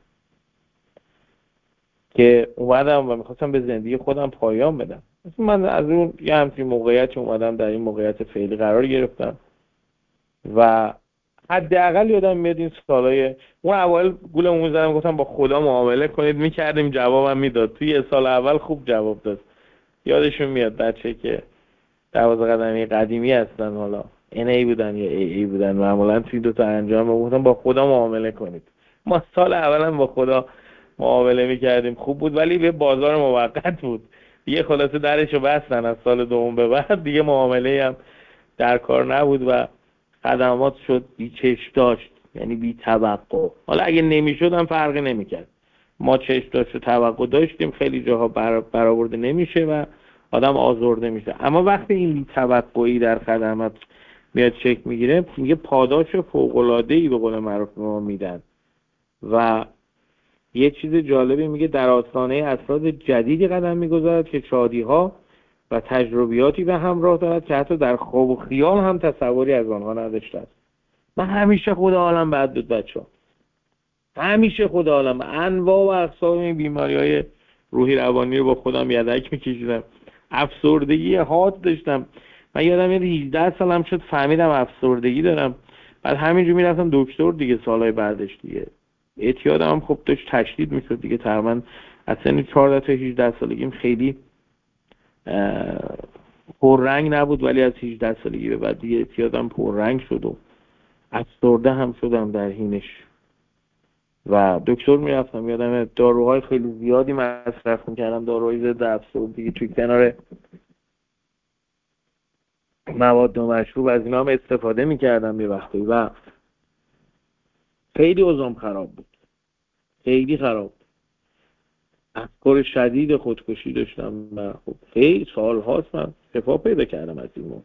Speaker 1: که اومدم و میخواستم به زندگی خودم پایان بدم. من از اون یه همچین موقعیتی اومدم، در این موقعیت فعلی قرار گرفتم و حداقل یادم میاد این سالای اون اوایل گولمون می‌زدم، گفتم با خدا معامله کنید، میکردیم جوابم میداد. توی یه سال اول خوب جواب داد. یادشون میاد بچه که 12 قدمی قدیمی هستن، حالا NA بودن یا AA بودن، معمولا توی دو تا انجام گفتم با خدا معامله کنید. ما سال اولم با خدا معامله میکردیم، خوب بود ولی به بازار موقت بود دیگه، خلاصه درشو بستن. از سال دوم به بعد دیگه معامله هم در کار نبود و خدمات شد بی چشم داشت، یعنی بی توقع. حالا اگه نمیشد هم فرقی نمیکرد، ما چشم داشت و توقع داشتیم، خیلی جاها برآورده نمیشه و آدم آزرده میشه. اما وقتی این بی توقعی در خدمات میاد شکل میگیره، میگه پاداش فوق‌العاده‌ای به قول معروف ما میدن. و یه چیز جالبی میگه، در آستانه افراد جدیدی قدم میگذارد که شادی‌ها و تجربیاتی به همراه دارد که حتی در خواب و خیال هم تصوری از آنها نداشته است. من همیشه خود عالم بد بود بچه‌ها، همیشه خود عالم انواع و اقسام این بیماری‌های روحی روانی رو با خودم یدک می‌کشیدم. افسردگی حاد داشتم. من یادم میاد 18 سالم شد فهمیدم افسردگی دارم. بعد همینجوری میرفتم دکتر دیگه، سالهای بعدش دیگه اعتیادم هم خب داشت تشدید میشد دیگه. تقریبا از سن 14 تا 18 سالگیم خیلی پررنگ نبود، ولی از 18 سالگی به بعد دیگه اعتیادم پررنگ شد و افسرده هم شدم در حینش و دکتر میرفتم. یادم داروهای خیلی زیادی مصرف میکردم، داروهای ضد افسردگی، توی کنار مواد نامشروب از اینا هم استفاده میکردم یه وقتی و خیلی اوضاعم خراب بود، خیلی خراب. افکار شدید خودکشی داشتم و خب خیلی سال‌هاست من شفا پیدا کردم از این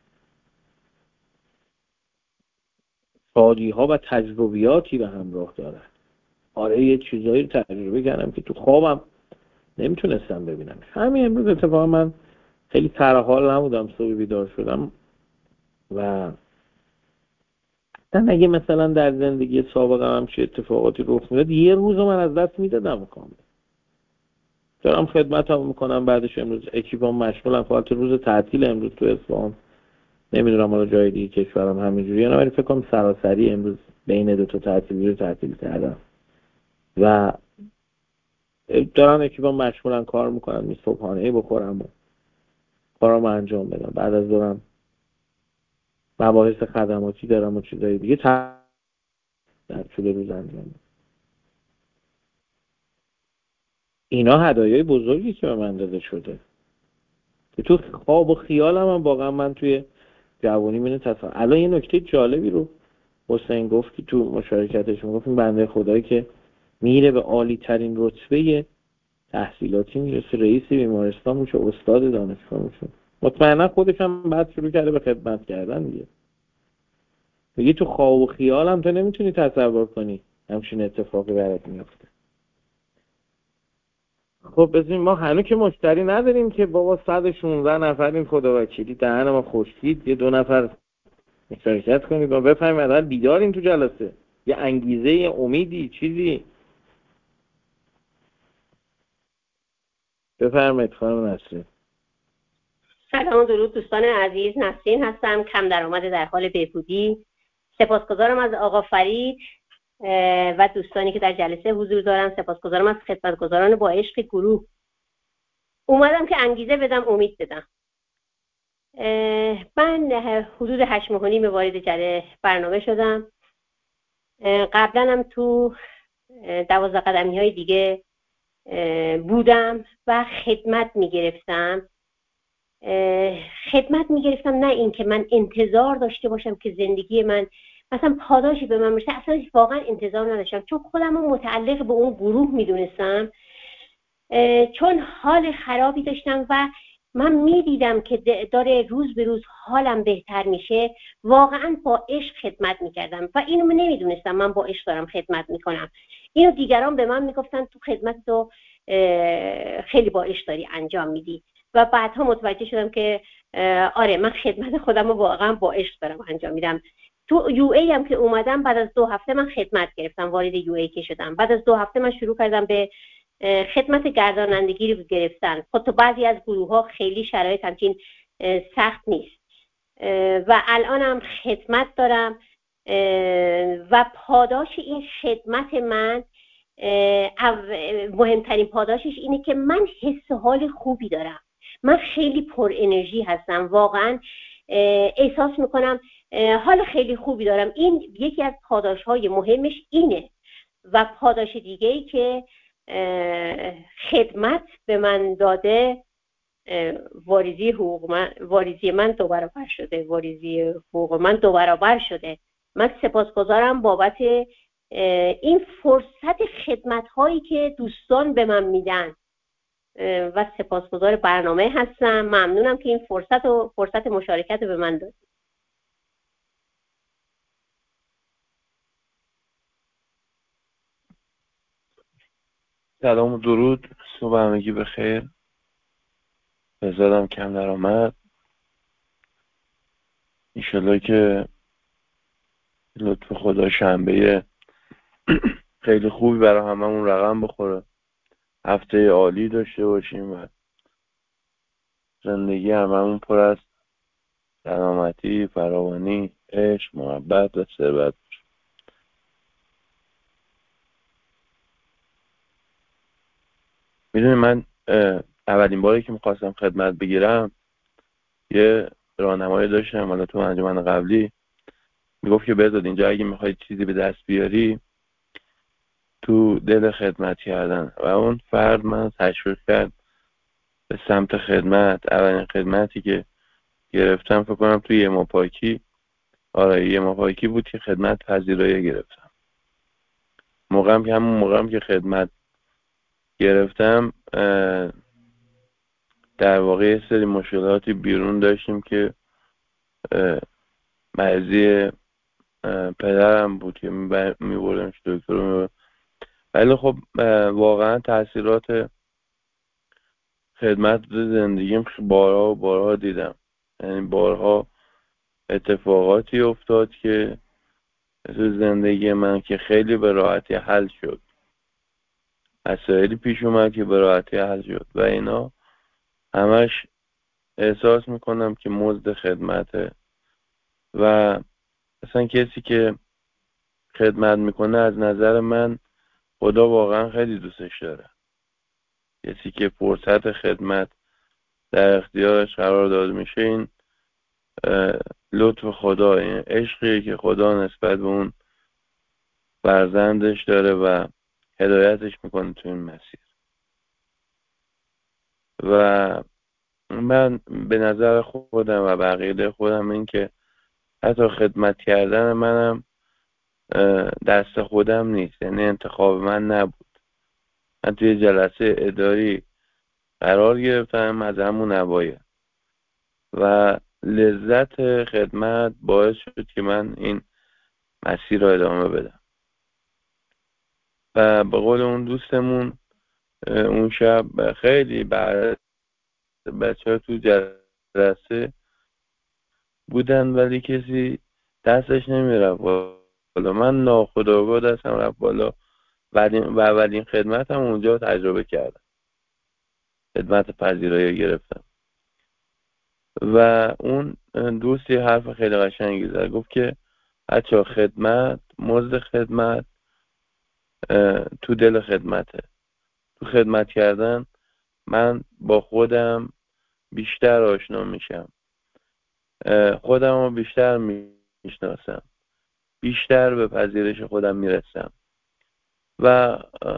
Speaker 1: شادی‌ها و تجربیاتی به همراه دارن. آره یه چیزایی رو تجربه کردم که تو خوابم نمیتونستم ببینم. همین امروز اتفاقا من خیلی سر حال نبودم، صبح بیدار شدم و اگه مثلا در زندگی سابقم هم چه اتفاقاتی رخ میداد، یه روز من از دست میدادم کامل. دارم خدمتم میکنم، بعدش امروز اکیپام مشغولم، فقط روز تعطیل امروز تو اصفهان، نمیدونم حالا جای دیگه کشورم همینجوریه نه، ولی فکر کنم سراسری امروز بین دو تا تعطیلی رو تعطیل کردم و دارم اکیپام مشغولم، کار میکنم، صبحانه بخورم و کارامو انجام بدم. بعد از دورم مباحث خدماتی دارم و چیزای دیگه در طول روز انجام بدم. اینا هدایای بزرگی که به من داده شده که تو خواب و خیالم هم واقعا من توی جوانی مینه تصور. الان یه نکته جالبی رو حسین گفت که تو مشارکتش میگفت این بنده خدایی که میره به عالی ترین رتبه تحصیلاتی میرسه، رئیس بیمارستان میشه، استاد دانشگاه میشه، مطمئنا خودش هم بعد شروع کرده به خدمت کردن دیگه. میگه تو خواب و خیال هم تو نمیتونی تصور کنی همچین اتفاقی برات میفته. خب ببین ما هنوز که مشتری نداریم که بابا 116 نفرین، خدا وکیلی دهن ما خشکید. یه 2 نفر مشارکت کنید و بفهمید الان بیدارین تو جلسه، یه انگیزه، امیدی، چیزی. بفرمایید خانم نسرین.
Speaker 4: سلام و درود دوستان عزیز، نسرین هستم، کم درآمد در حال بهبودی. سپاسگزارم از آقا فرید و دوستانی که در جلسه حضور دارن. سپاسگزارم از خدمتگزاران با عشق گروه. اومدم که انگیزه بدم، امید بدم. من حدود 8 ماه و نیم وارد برنامه شدم. قبلا هم تو 12 قدمی های دیگه بودم و خدمت میگرفتم. نه این که من انتظار داشته باشم که زندگی من مثلا پاداشی به من برسه، اصلا واقعا انتظار نداشتم، چون خودم رو متعلق به اون گروه میدونستم، چون حال خرابی داشتم و من میدیدم که داره روز به روز حالم بهتر میشه. واقعا با عشق خدمت میکردم و اینو من نمیدونستم من با عشق دارم خدمت میکنم. اینو دیگران به من میگفتن تو خدمت تو خیلی با عشق داری انجام میدی و بعدها متوجه شدم که آره، من خدمت خودم رو واقعا با عشق دارم انجام میدم. تو یو ای هم که اومدم، بعد از 2 هفته من خدمت گرفتم، وارد یو ای که شدم، بعد از 2 هفته من شروع کردم به خدمت گردانندگی رو گرفتن. خب تو بعضی از گروه ها خیلی شرایط همچین سخت نیست و الانم خدمت دارم و پاداش این خدمت من، مهمترین پاداشش اینه که من حس حال خوبی دارم. من خیلی پر انرژی هستم، واقعا احساس میکنم حال خیلی خوبی دارم. این یکی از پاداش های مهمش اینه. و پاداش دیگه ای که خدمت به من داده، واریزی من 2 برابر شده. واریزی حقوق من 2 برابر شده. من سپاسگزارم بابت این فرصت خدمت هایی که دوستان به من میدن و سپاسگزار برنامه هستم. ممنونم که این فرصت مشارکت به من داد.
Speaker 5: سلام و درود، صبح همگی بخیر. بزادم کم درآمد. انشالله که لطف خدا شنبه خیلی خوبی برای هممون رقم بخوره، هفته عالی داشته باشیم و زندگی هممون پر از سلامتی، فراوانی، عشق، محبت و ثروت. میدونی من اولین باری که میخواستم خدمت بگیرم یه راهنمایی داشتم، حالا تو انجمن قبلی میگفت که بذار اینجا اگه میخوای چیزی به دست بیاری تو دل خدمت کردن، و اون فرد من تشویق کرد به سمت خدمت. اولین خدمتی که گرفتم فکر کنم توی یه ماه پاکی بود که خدمت پذیرایی گرفتم. همون موقعم که خدمت گرفتم در واقع یه سری مشکلاتی بیرون داشتیم که مرضی پدرم بود که میبردمش دکتر ولی خب واقعا تاثیرات خدمت زندگیم بارها و بارها دیدم. یعنی بارها اتفاقاتی افتاد که تو زندگی من که خیلی به راحتی حل شد، مسائلی پیش اومد که به راحتی حل شد و اینا همش احساس میکنم که مزد خدمته. و اصلا کسی که خدمت میکنه از نظر من خدا واقعا خیلی دوستش داره. کسی که فرصت خدمت در اختیارش قرار داده میشه، این لطف خدا، این عشقی که خدا نسبت به اون فرزندش داره و هدایتش میکنه تو این مسیر. و من به نظر خودم و بقیه خودم این که حتی خدمت کردن منم دست خودم نیست، یعنی انتخاب من نبود. من توی جلسه اداری قرار گرفتم از همون اوایل و لذت خدمت باعث شد که من این مسیر رو ادامه بدم. و به قول اون دوستمون اون شب خیلی بعد بچه ها تو جلسه بودن ولی کسی دستش نمیرفت بالا. من ناخودآگاه دستم رفت بالا و اولین خدمتم اونجا تجربه کردم، خدمت پذیرایی گرفتم. و اون دوستی حرف خیلی قشنگی زد، گفت که بچه‌ها خدمت، مزد خدمت تو دل خدمته. تو خدمت کردن من با خودم بیشتر آشنا میشم، خودم رو بیشتر میشناسم، بیشتر به پذیرش خودم میرسم و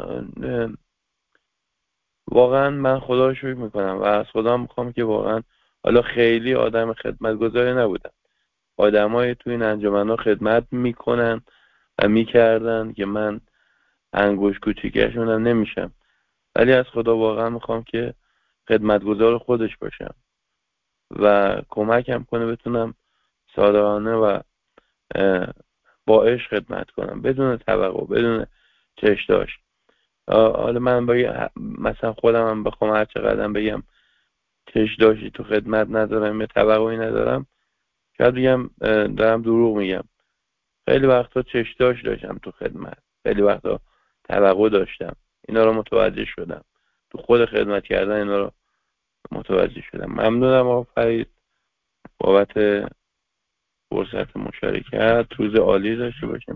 Speaker 5: واقعا من خدا رو شکر میکنم و از خدا میخوام که واقعا حالا خیلی آدم خدمتگزاری نبودم، آدمای تو این انجمن‌ها خدمت میکنن و میکردن که من انگوش کوچیکشونم نمیشم، ولی از خدا واقعا میخوام که خدمتگزار خودش باشم و کمکم کنه بتونم صادقانه و با عشق خدمت کنم، بدون توقع، بدون چشتاش. حالا من مثلا خودم هم بخوام هر چقدر بگم چشتاشی تو خدمت ندارم یا توقعی ندارم، شاید بگم دارم دروغ میگم. خیلی وقتا چشتاش داشتم تو خدمت، خیلی وقتا توقع داشتم، اینا رو متوجه شدم تو خود خدمت کردن، اینا رو متوجه شدم. ممنونم آقا فرید بابت فرصت مشارکت. روز عالی داشته باشیم.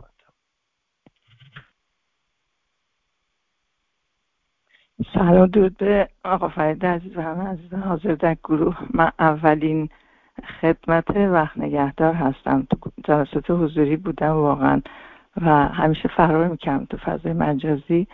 Speaker 6: سلام درود به آقا فرید عزیز و همه عزیزان حاضر در گروه. من اولین خدمت وقت نگهدار هستم، تو جلسات حضوری بودم واقعا و همیشه فرار میکردم تو فضای مجازی.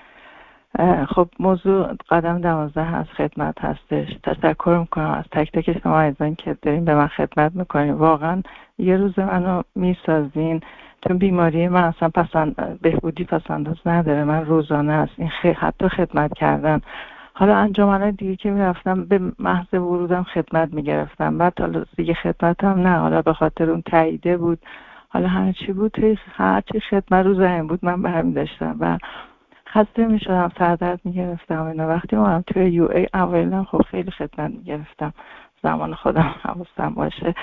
Speaker 6: خب موضوع قدم 12 هست، خدمت هستش. تشکر میکنم از تک تک شما عزیزان که دارین به من خدمت میکنین، واقعا یه روز منو میسازین، چون بیماری من اصلا بهبودی پسنداز نداره، من روزانه است این حتی خدمت کردن. حالا انجمن‌های دیگه که میرفتم به محض ورودم خدمت میگرفتم، بعد حالا دیگه خدمتم نه، حالا به خاطر اون تاییده بود، حالا همه چی بود، هر چی خدمت رو ذهن بود من برمی داشتم و خسته میشدم، سردرد میگرفتم. اینا وقتی اومدم توی یو ای اولا خب خیلی خدمت میگرفتم، زمان خودم حواسم باشه.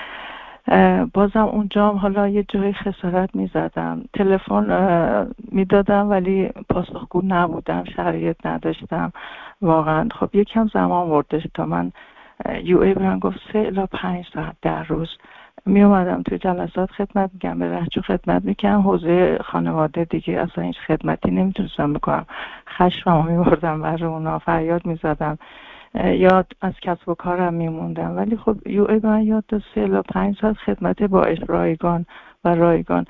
Speaker 6: بازم اونجا حالا یه جای خسارت میزدم، تلفن میدادم ولی پاسخگو نبودم، شرایط نداشتم واقعا. خب یکم زمان بردش تا من یو ای برم گفت 3 الی 5 ساعت در روز می اومدم توی جلسات خدمت میگم، به رهجو خدمت میکنم، حوزه خانواده دیگه اصلا هیچ خدمتی نمیتونستم بکنم، خشممو میبردم برای اونا، فریاد میزدم، یاد از کسب و کارم میموندم. ولی خب یو ای من یاد داد 3 الی 5 ساعت خدمت با رایگان و رایگان.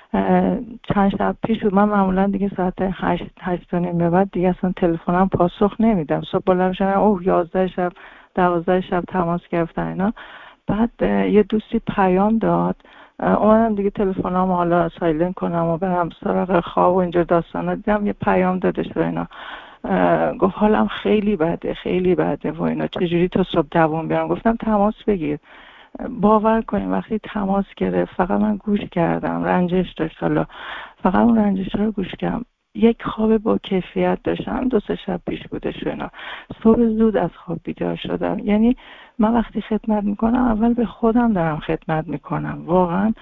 Speaker 6: چند شب پیش بود، من معمولا دیگه ساعت 8 به بعد دیگه اصلا تلفنم پاسخ نمیدم، صبح بلند میشم 11 شب 12 شب تماس گرفتن اینا. بعد یه دوستی پیام داد، اومدم دیگه تلفنم حالا سایلنت کنم و برم سراغ خواب و اینجا داستانا، دیدم یه پیام دادش و اینا، گفت حالم خیلی بده و اینا، چجوری تا صبح دوام بیارم؟ گفتم تماس بگیر. باور کنیم وقتی تماس گرفت فقط من گوش کردم، رنجش داشت، حالا فقط اون رنجش رو گوش کردم، یک خواب با کیفیت داشتم. 2-3 شب پیش بودش و اینا. صبح زود از خواب بیدار شدم. یعنی من وقتی خدمت میکنم اول به خودم دارم خدمت میکنم، واقعا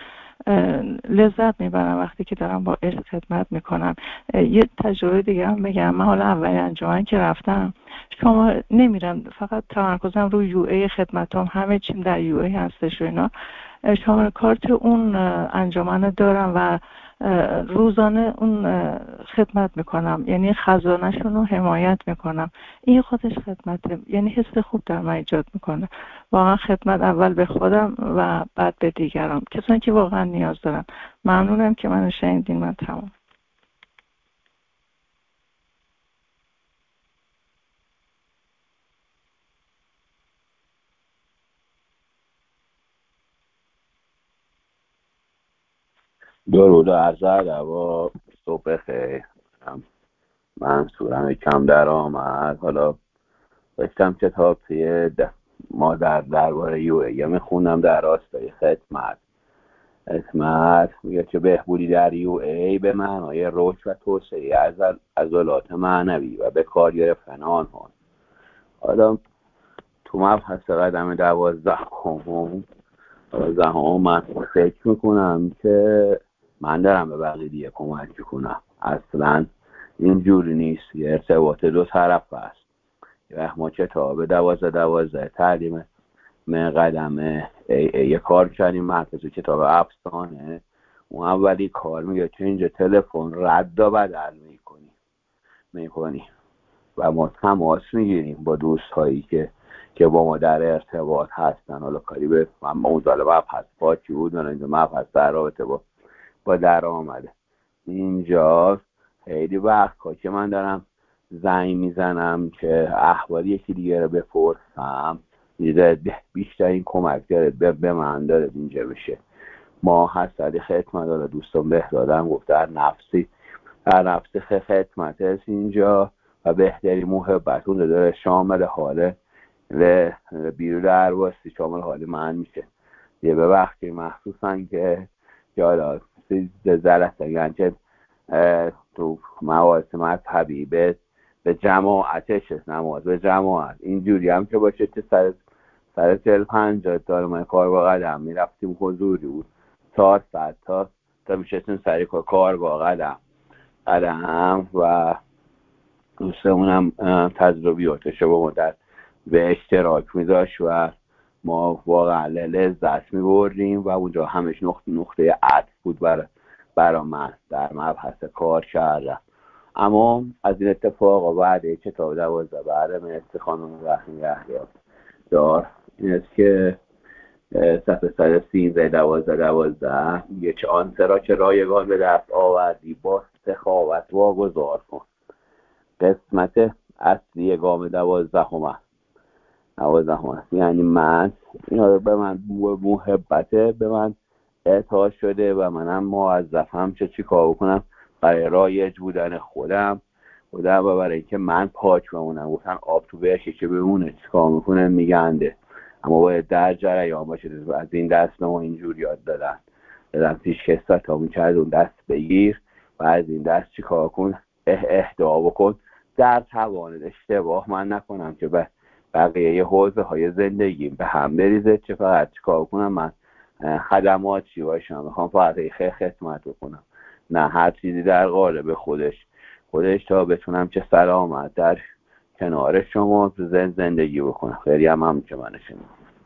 Speaker 6: لذت میبرم وقتی که دارم با عشق خدمت میکنم. یه تجربه دیگه هم بگم، من حالا اولین انجمن که رفتم شما نمیرم، فقط تمرکزم روی یو ای خدمتام، همه چیم در یو ای هستش و اینا. شماره کارت اون انجمن دارم و روزانه اون خدمت میکنم، یعنی خزانه‌شون رو حمایت میکنم. این خودش خدمته، یعنی حس خوب در من ایجاد میکنه. واقعا خدمت اول به خودم و بعد به دیگران، کسانی که واقعا نیاز دارن. ممنونم که منو شنیدین. من تمام.
Speaker 7: درود و عرض ادب و صبح خیر. من صورم کم درآمد. حالا داشتم کتاب ما درباره یو ای میخوندم در راستای خدمت میگه که بهبودی در یو ای به معنای رشد و توسعه از عضلات معنوی و به کار گرفتن آنها. حالا تو مبحث قدم 12 من فکر میکنم که من دارم به بقیه کمک کنم. اصلا اینجوری نیست، یه ارتباط دو طرف هست. ما کتاب 12 تعلیم من قدم یه کار کردیم، مرکز کتاب افسانه، اون اولی کار میگه که اینجا تلفن رد و بدل میکنی. میکنیم و ما تماس میگیریم با دوستهایی که با ما در ارتباط هستن. حالا کاری به موضوع مبحث پاکی بود و اینجا مبحث در رابطه با در آمده اینجا خیلی وقت که من دارم زنگ میزنم که احوال یکی دیگه رو بپرسم، بیشترین کمک داره به من داره اینجا بشه. ما هست خدمت داره دوستان بهدادم گفت در نفسی خدمت هست اینجا و بهتری محبتون داره شامل حاله و بیرو در واسطی شامل حال من میشه. یه به وقتی مخصوصا که حالا زلسته یعنی که تو مواسم مذهبی به جماعتش نماز به جماعت اینجوری هم که باشه که سر 40-50 دار من کار با قدم میرفتیم حضوری بود تا میشستیم سری کار با قدم و دوستمونم تجربیاتش با مدت به اشتراک میذاشت و ما واقعا لذت میبردیم و اونجا همش نقطه عطف بود برای من در مبحث کار کردم. اما از این اتفاق بعد کتاب 12 بعد من استخانون وقتی دار این است که صفحه 113 میگه چه آنچه را که رایگان به دست آوردی با سخاوت واگذار کن. قسمت اصلی گام 12 یعنی من اینا به من محبته به من اعطا شده و منم موظفم چی کار بکنم برای رایج بودن خودم و برای اینکه من پاک بمونم. گفتن آب تو بهشی که بمونه چی کار میکنه میگنده، اما باید در جریان باشه. از این دست به ما اینجور یاد دادن پیش کسا تا میکرد اون دست بگیر و از این دست چی کار کن اهدا بکن در توانت اشتباه من نکنم که به بقیه حوزه های زندگیم به هم بریزه چه فقط چی کار کنم من خدمات چی باشم میخوام فقط خدمت بکنم، نه هر چیزی در قالب خودش تا بتونم چه سلامت در کنار شما زندگی بکنم. خیلی هم که من شما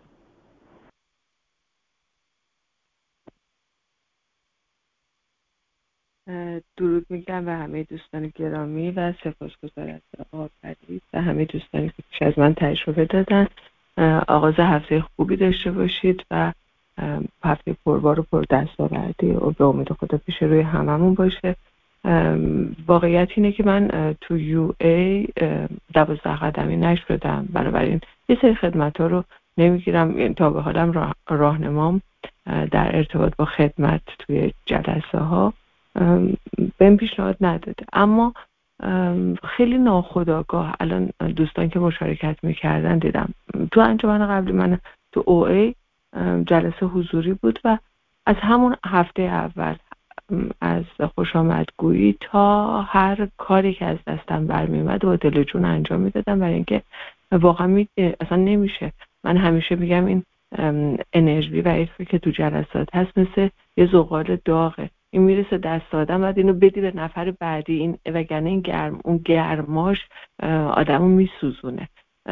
Speaker 6: درود میگم به همه دوستان گرامی و سپاسگزارم از آقا فرید و همه دوستانی که پیش از من تجربه دادن. آغاز هفته خوبی داشته باشید و هفته پربار و پردستاوردی و به امید خدا پیش روی هممون باشه. واقعیت اینه که من تو یو ای 12 قدمی نشدم، بنابراین یه سری خدمت ها رو نمیگیرم. تا به حالم راهنمام در ارتباط با خدمت توی جلسه ها بهم پیشنهاد نداده، اما خیلی ناخودآگاه الان دوستان که مشارکت میکردن دیدم تو انجمن قبلی من تو او ای جلسه حضوری بود و از همون هفته اول از خوش آمدگویی تا هر کاری که از دستم برمیومد با دل و جون انجام میدادم، برای اینکه واقعا اصلا نمیشه. من همیشه میگم این انرژی و عشقی که تو جلسات هست مثل یه زغال داغه، این میرسه دست آدم بعد اینو بدی به نفر بعدی، این وگرنه این اون گرماش آدمو میسوزونه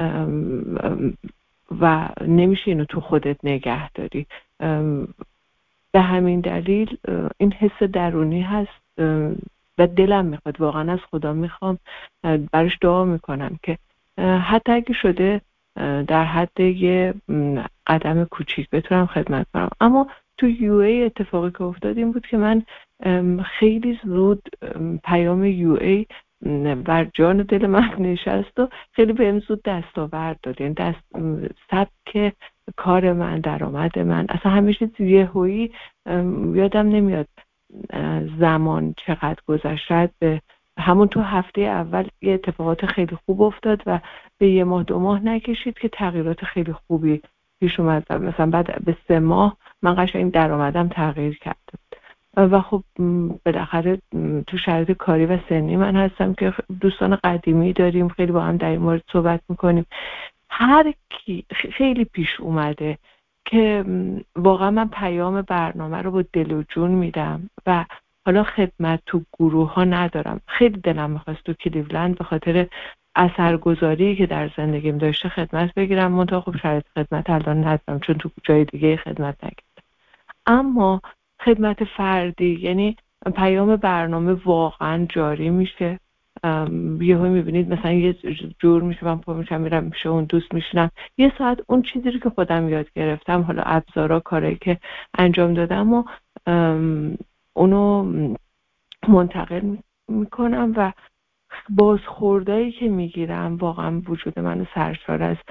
Speaker 6: و نمیشه اینو تو خودت نگه داری. به همین دلیل این حس درونی هست و دلم میخواد، واقعا از خدا میخوام، براش دعا میکنم که حتی اگه شده در حد یه قدم کوچیک بتونم خدمت کنم. اما تو یو ای اتفاقی که افتاد این بود که من خیلی زود پیام یو ای بر جان دل من نشست و خیلی بهم زود دستاورد داد. یعنی سبک کار من، درآمد من، اصلا همیشه یهویی یادم نمیاد زمان چقدر گذشت، به همون تو هفته اول یه اتفاقات خیلی خوب افتاد و به 1 ماه 2 ماه نکشید که تغییرات خیلی خوبی پیش اومد. مثلا بعد به 3 ماه من قشنگ درآمدم تغییر کرد و خب بالاخره تو شرایط کاری و سنی من هستم که دوستان قدیمی داریم، خیلی با هم در این مورد صحبت میکنیم. هر کی خیلی پیش اومده که واقعا من پیام برنامه رو با دل و جون میدم و حالا خدمت تو گروه ها ندارم. خیلی دلم میخواست تو کلیولند به خاطر اثرگذاری که در زندگیم داشته خدمت بگیرم، منتها خب شرایط خدمت الان ندارم چون تو جای دیگه خدمت نکردم. اما خدمت فردی، یعنی پیام برنامه واقعا جاری میشه یهو میبینید مثلا یه جور میشه، من پا میشم میرم میشه اون دوست میشینم یه ساعت اون چیزی رو که خودم یاد گرفتم، حالا ابزارا کارایی که انجام دادم و اونو منتقل میکنم و بازخوردایی که میگیرم واقعا وجود منو سرشار از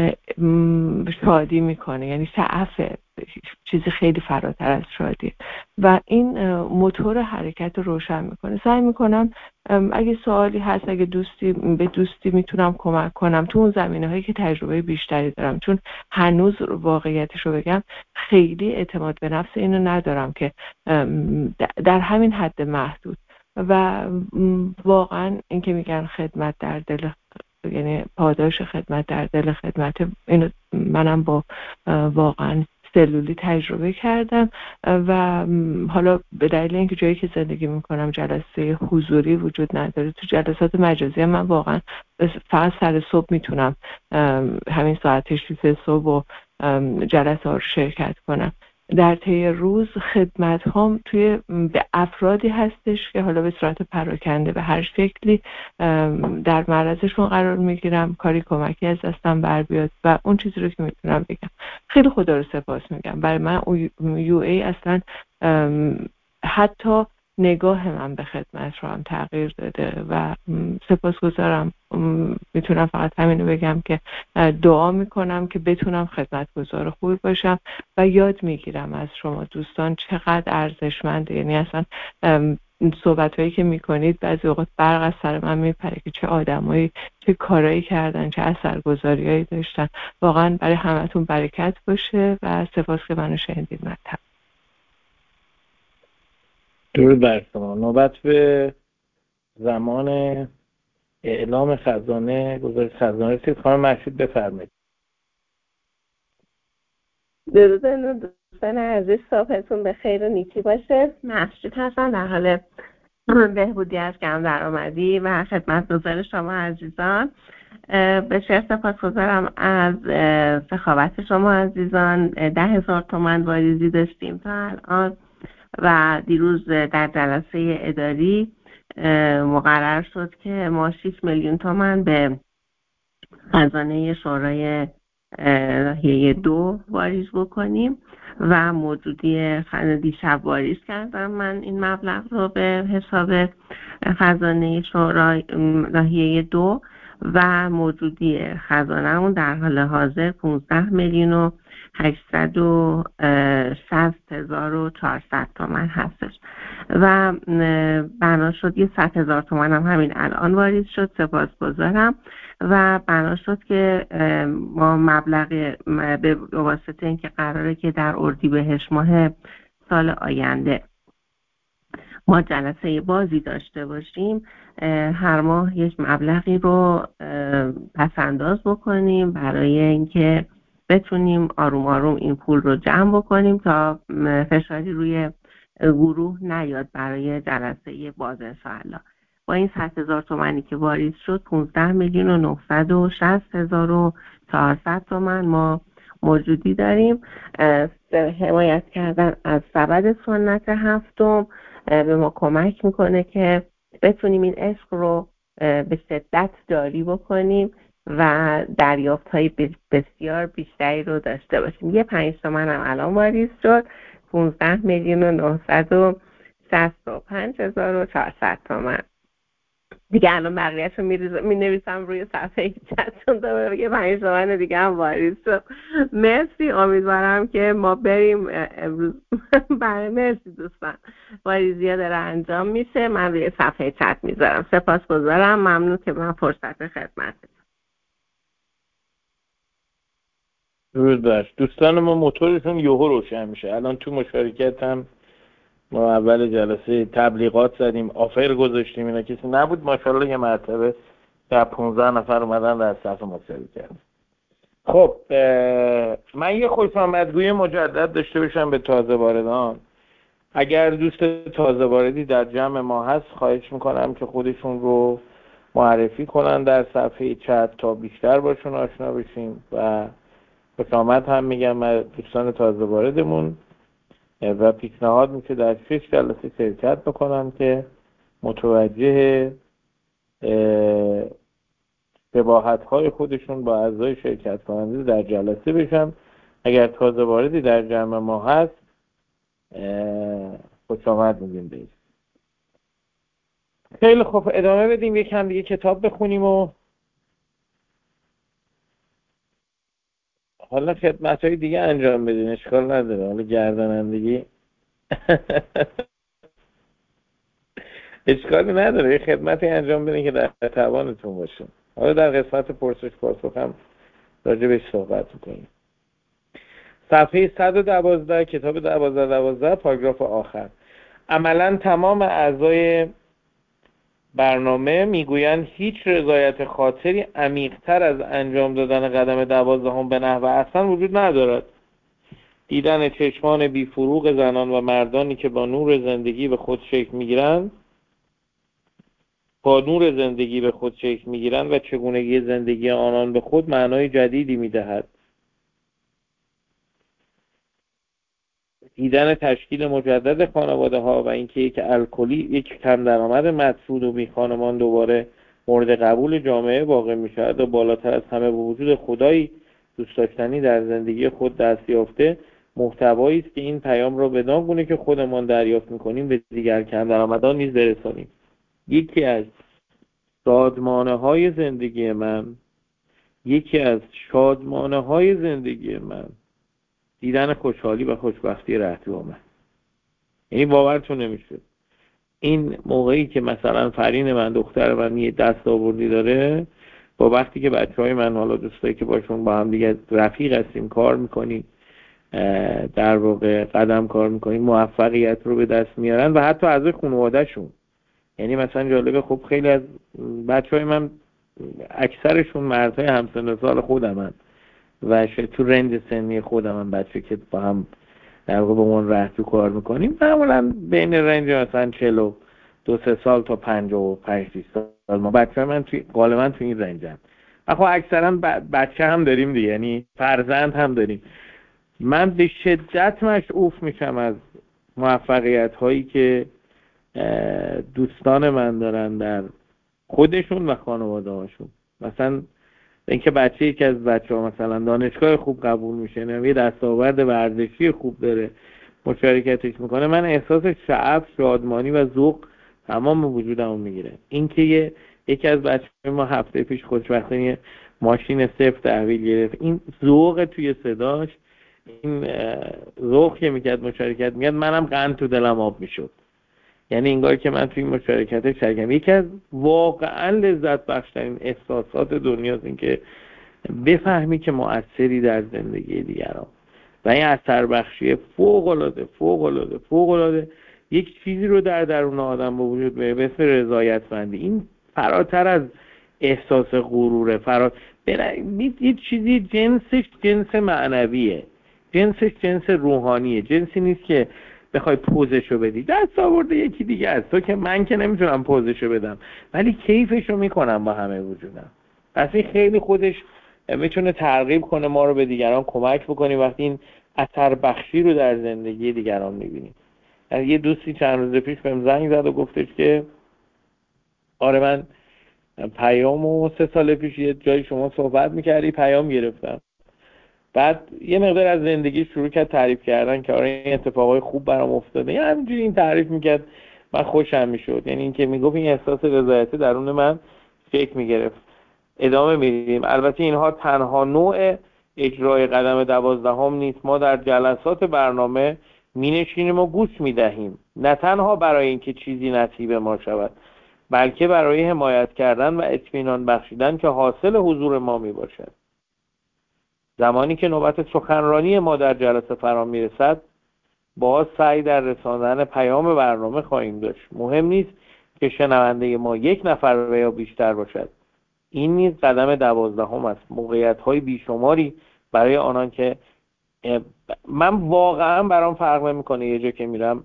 Speaker 6: شادی میکنه، یعنی شعفه، چیزی خیلی فراتر از شادی و این موتور حرکت رو روشن میکنه. سعی میکنم اگه سوالی هست، اگه به دوستی میتونم کمک کنم تو اون زمینه‌هایی که تجربه بیشتری دارم، چون هنوز واقعیتش رو بگم خیلی اعتماد به نفس اینو ندارم که در همین حد محدود و واقعا این که میگن خدمت در دل، یعنی پاداش خدمت در دل خدمت، اینو منم با واقعا سلولی تجربه کردم و حالا به دلیل اینکه جایی که زندگی میکنم جلسه حضوری وجود نداره، تو جلسات مجازی من واقعا فقط سر صبح میتونم همین ساعت 6 صبح و جلسه ها رو شرکت کنم. در طی روز خدمت هم توی به افرادی هستش که حالا به صورت پراکنده به هر شکلی در معرضشون قرار میگیرم، کاری کمکی از دستم بر بیاد و اون چیزی رو که میتونم بگم خیلی خدا رو سپاس میگم. برای من یو ای اصلا حتی نگاه من به خدمت رو هم تغییر داده و سپاسگزارم. میتونم فقط همینو بگم که دعا میکنم که بتونم خدمتگزار خوبی باشم و یاد میگیرم از شما دوستان چقدر ارزشمنده. یعنی اصلا صحبت هایی که میکنید بعضی اوقات برق از سر من میپره که چه آدمایی چه کارایی کردن، چه اثرگذاری هایی داشتن. واقعا برای همتون برکت باشه و سپاس که منو شنیدید. مطلب
Speaker 1: درود بر شما. نوبت به زمان اعلام خزانه، گزارش خزانه رسید. خانم محشید بفرمایید.
Speaker 8: درود دوستان عزیز، صبحتون به خیر و نیکی باشه. محشید هستم در حال بهبودی از کم درآمدی و خدمتگزار شما عزیزان. بسیار سپاسگزارم از سخاوت شما عزیزان. 10,000 تومان واریزی داشتیم تا الان و دیروز در جلسه اداری مقرر شد که ما 6 میلیون تومان به خزانه شورای ناحیه 2 واریز بکنیم و موجودی دیشب واریز کردم من این مبلغ رو به حساب خزانه شورای ناحیه 2 و موجودی خزانه‌مون در حال حاضر 15 میلیون و 860,400 تومان هستش و بنا شد یه 100,000 تومان هم همین الان واریز شد. سپاسگزارم و بنا شد که ما مبلغ به واسطه اینکه قراره که در اردیبهشت ماه سال آینده ما جلسه بازی داشته باشیم، هر ماه یک مبلغی رو پسنداز بکنیم برای اینکه بتونیم آروم آروم این پول رو جمع بکنیم تا فشاری روی گروه نیاد برای جلسه باز انشاءالله. با این 100,000 تومانی که واریز شد 15 میلیون و 960,400 تومان ما موجودی داریم. حمایت کردن از سبد سنت هفتم به ما کمک میکنه که بتونیم این عشق رو به شدت جاری بکنیم و دریافت های بسیار بیشتری رو داشته باشیم. یه 5 تومن هم الان واریز شد 15 میلیون و 965,400 تومن. دیگه الان بقیه‌اش رو می‌نویسم روی صفحه چتون دوباره بگه 5 تومن دیگه هم واریز شد. مرسی، امیدوارم که ما بریم امروز. برای مرسی دوستان، واریزی‌ها داره انجام میشه، من روی صفحه چت میذارم. سپاسگزارم، ممنون که من فرصت خدمت.
Speaker 1: درود بر دوستان ما. موتورشون یهو روشن میشه. الان تو مشارکت هم ما اول جلسه تبلیغات زدیم، آفر گذاشتیم، اینا کسی نبود. ماشاءالله یه مرتبه تا 15 نفر اومدن در صف ما شرکت. خب من یه خوش آمدگوی مجدد داشته باشم به تازه واردان. اگر دوست تازه واردی در جمع ما هست خواهش میکنم که خودشون رو معرفی کنن در صفحه چت تا بیشتر باشون آشنا بشیم و خوش آمد هم میگم دوستان تازه واردمون و پیشنهاد میشه در 6 جلسه شرکت بکنن که متوجه شباهت‌های خودشون با اعضای شرکت کننده در جلسه بشن. اگر تازه واردی در جمع ما هست خوش آمد میگیم بهش. خیلی خوب، ادامه بدیم، یکم دیگه کتاب بخونیم و حالا خدمت‌های دیگه انجام بدین، اشکال نداره. حالا گردانندگی اشکالی نداره، یه خدمتی انجام بدین که در توانتون باشه. حالا در قسمت پرسش پاسخ هم راجع بهش صحبت می‌کنیم. صفحه 112 کتاب 12 پاراگراف آخر. عملاً تمام اعضای برنامه میگویند هیچ رضایت خاطری عمیق‌تر از انجام دادن قدم 12 به نحو احسن وجود ندارد. دیدن چشمان بی‌فروغ زنان و مردانی که با نور زندگی به خود شکل می‌گیرند و چگونگی زندگی آنان به خود معنای جدیدی می‌دهد. دیدن تشکیل مجدد خانواده‌ها و اینکه یک کم درآمد مطرود و بیخانمان دوباره مورد قبول جامعه واقع می‌شود و بالاتر از همه به وجود خدایی دوست داشتنی در زندگی خود دست یافته، محتوایی است که این پیام را بدان گونه که خودمان دریافت می‌کنیم به دیگر کم درآمدان نیز برسانیم. یکی از شادمانه‌های زندگی من دیدن خوشحالی و خوشبختی رهطو من. یعنی باورتون نمیشه این موقعی که مثلا فرین من دختر من یه دستاوردی داره، با وقتی که بچهای من حالا دوستایی که باشون با هم دیگه رفیق هستیم، کار میکنیم، در واقع قدم کار میکنیم، موفقیت رو به دست میارن و حتی از خانواده‌شون. یعنی مثلا جالبه، خب خیلی از بچهای من اکثرشون مردهای همسن سال خودمن و تو رنج سنی خودمن، بچه که با هم در واقع با من رهتو کار میکنیم معمولا بین رنج مثلا 42-3 سال تا 55 سال. ما بچه من غالبا تو این رنجن. خب اکثرا بچه هم داریم دیگه، یعنی فرزند هم داریم. من به شدت مشعوف میشم از موفقیت هایی که دوستان من دارن در خودشون و خانواده هاشون. مثلا اینکه یکی از بچه‌ها مثلا دانشگاه خوب قبول میشه، یه دستاورد ورزشی خوب داره، مشارکتش میکنه، من احساس شعف، شادمانی و ذوق تمام وجودمو میگیره. اینکه یکی از بچه‌ها ما هفته پیش خوشبختانه ماشین صفر تحویل گرفت، این ذوق توی صداش، این ذوق که میکرد مشارکت میکرد، منم قند تو دلم آب میشد. یعنی انگار که من توی مشارکت شرکتم. یکی از واقعا لذت بخشترین احساسات دنیاست این که بفهمی که مؤثری در زندگی دیگران و این اثر بخشی فوق العاده یک چیزی رو در درون آدم به وجود میاره به اسم رضایتمندی. این فراتر از احساس غروره، یه چیزی جنسش جنس معنویه، جنسش جنس روحانیه، جنسی نیست که بخوای پوزشو بدی. دست آورده یکی دیگه است، تو که من که نمیتونم پوزشو بدم، ولی کیفشو میکنم با همه وجودم. پس این خیلی خودش میتونه ترغیب کنه ما رو به دیگران کمک بکنیم وقتی این اثر بخشی رو در زندگی دیگران میبینیم. یه دوستی چند روز پیش بهم زنگ زد و گفتش که آره من پیامو 3 سال پیش یه جای شما صحبت میکردی پیام گرفتم، بعد یه مقدار از زندگی شروع کرد تعریف کردن که آره این اتفاقای خوب برام افتاده. یعنی همینجوری این تعریف میکرد، من خوشم میشد. یعنی اینکه میگفت این احساس رضایت درون من شکل میگرفت. ادامه میدیم. البته اینها تنها نوع اجرای قدم 12 نیست. ما در جلسات برنامه مینشینیم و گوش میدهیم، نه تنها برای اینکه چیزی نصیب ما شود، بلکه برای حمایت کردن و اطمینان بخشیدن که حاصل حضور ما میباشد. زمانی که نوبت سخنرانی ما در جلسه فرا میرسد، باز سعی در رساندن پیام برنامه خواهیم داشت. مهم نیست که شنونده ما 1 نفر و یا بیشتر باشد. این نیز قدم 12 است. موقعیت‌های بیشماری برای آنان که من واقعا برام فرق نمی‌کنه یه جا که میرم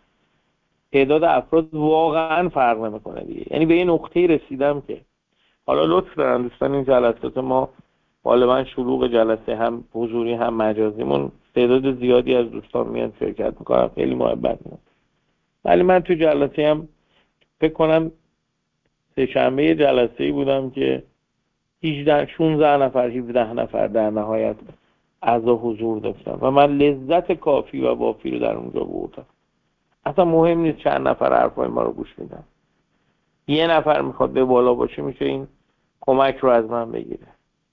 Speaker 1: تعداد افراد واقعا فرق نمی‌کنه دیگه. یعنی به یه نقطه‌ای رسیدم که حالا لطف دارن دوستان این جلسات ما غالبا شلوغ جلسه هم حضوری هم مجازیمون تعداد زیادی از دوستان میان شرکت میکنن، خیلی محبت میکنن. ولی من تو جلسه هم فکر کنم سه‌شنبه جلسه‌ای بودم که 16 نفر 17 نفر در نهایت اعضا حضور داشتن و من لذت کافی و وافی رو در اونجا بردم. اصلا مهم نیست چند نفر حرفای ما رو گوش میدن، یه نفر میخواد به بالا باشه میشه این کمک رو از من بگیره.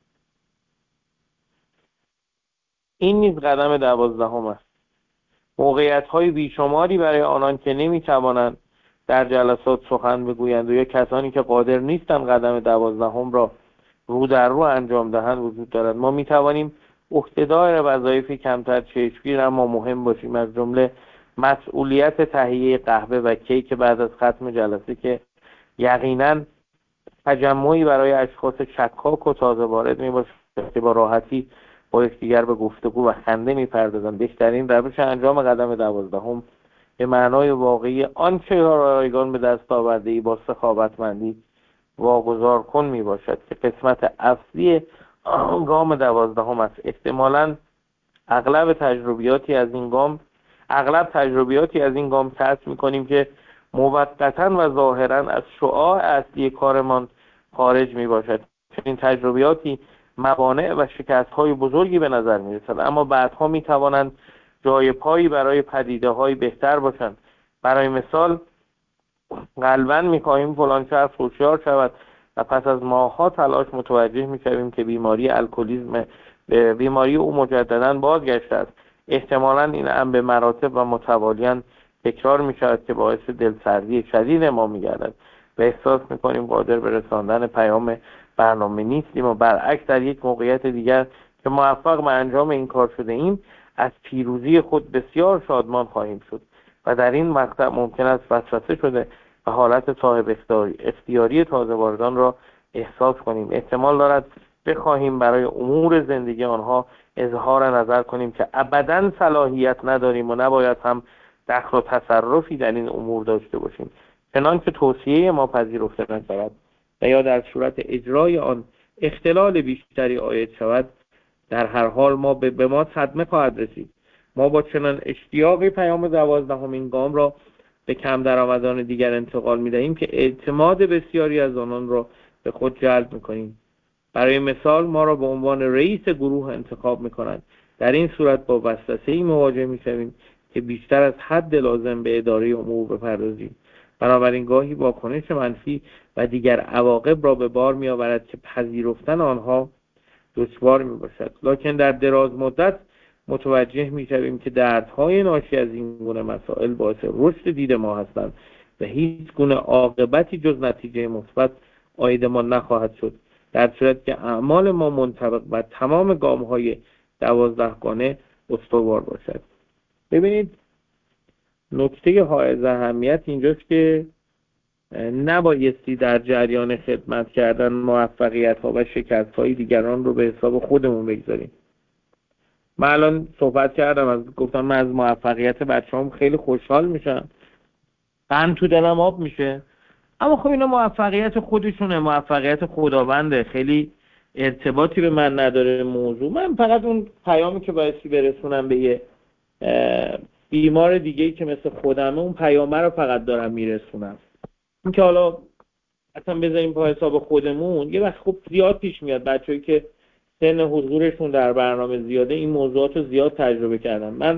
Speaker 1: این نیز قدم 12 است. موقعیت‌های بیشماری برای آنان که نمیتوانند در جلسات سخن بگویند و یا کسانی که قادر نیستند قدم 12 را رو در رو انجام دهند وجود دارد. ما میتوانیم عهدهدار وظایفی کمتر چشمگیر اما مهم باشیم، از جمله مسئولیت تهیه قهوه و کیک بعد از ختم جلسه که یقیناً تجمعی برای اشخاص شکاک و تازه وارد میباشد که با راحتی با یکدیگر به گفتگو و خنده میپردازند. بهترین روش انجام قدم 12 به معنای واقعی آنچه رایگان به دست آورده‌ای با سخاوتمندی واگذار کن میباشد که قسمت اصلی گام 12 است. احتمالاً اغلب تجربیاتی از این گام کسب میکنیم که موقتاً و ظاهراً از شعاع اصلی کارمان خارج میباشد. این تجربیاتی موانع و شکست‌های بزرگی به نظر میرسند، اما بعدها میتوانند جای پایی برای پدیده‌های بهتر باشند. برای مثال قلباً می‌خواهیم فلان شخص هوشیار شود و پس از ماه‌ها تلاش متوجه می‌شویم که بیماری الکلیسم بیماری او مجدداً بازگشته است. احتمالاً این امر به مراتب و متوالیاً تکرار می‌شود که باعث دلسردی شدید ما می‌گردد و احساس می‌کنیم قادر به رساندن پیام برنامه نیستیم و برعکس در یک موقعیت دیگر که موفق به انجام این کار شده ایم از پیروزی خود بسیار شادمان خواهیم شد و در این مقطع ممکن است وسوسه شده و حالت صاحب اختیاری تازه واردان را احساس کنیم. احتمال دارد بخواهیم برای امور زندگی آنها اظهار نظر کنیم که ابداً صلاحیت نداریم و نباید هم دخل و تصرفی در این امور داشته باشیم، چنانکه توصیه ما پذیرفته نشود و یا در صورت اجرای آن اختلال بیشتری عاید شود. در هر حال ما به ما صدمه خواهد رسید. ما با چنان اشتیاقی پیام 12 گام را به کم درآمدان دیگر انتقال می‌دهیم که اعتماد بسیاری از آنان را به خود جلب می‌کنیم. برای مثال ما را به عنوان رئیس گروه انتخاب می‌کنند. در این صورت با وسوسه‌ای مواجه می‌شویم که بیشتر از حد لازم به اداره امور بپردازیم. بنابراین گاهی واکنش منفی و دیگر عواقب را به بار می‌آورد که پذیرفتن آنها دشوار میباشد، لکن در دراز مدت متوجه میشویم که دردهای ناشی از این گونه مسائل باعث رشد دید ما هستند و هیچ گونه عاقبتی جز نتیجه مثبت عاید ما نخواهد شد، در صورت که اعمال ما منطبق بر تمام گام‌های 12 گانه استوار باشد. ببینید نکته حائز اهمیت اینجاست که نبایستی در جریان خدمت کردن موفقیت‌ها و شکست‌های دیگران رو به حساب خودمون بگذاریم. من الان صحبت کردم گفتم من از موفقیت بچه‌هام خیلی خوشحال میشم، قند تو دلم آب میشه، اما خب اینا موفقیت خودشونه، موفقیت خداونده، خیلی ارتباطی به من نداره موضوع. من فقط اون پیامی که بایستی برسونم به یه بیمار دیگه‌ای که مثل خودمه، اون پیامه رو فقط دارم میرسونم. این که حالا اصلا بذاریم پای حساب خودمون، یه وقت خب زیاد پیش میاد بچه‌ای که سن حضورشون در برنامه زیاده این موضوعات رو زیاد تجربه کردن. من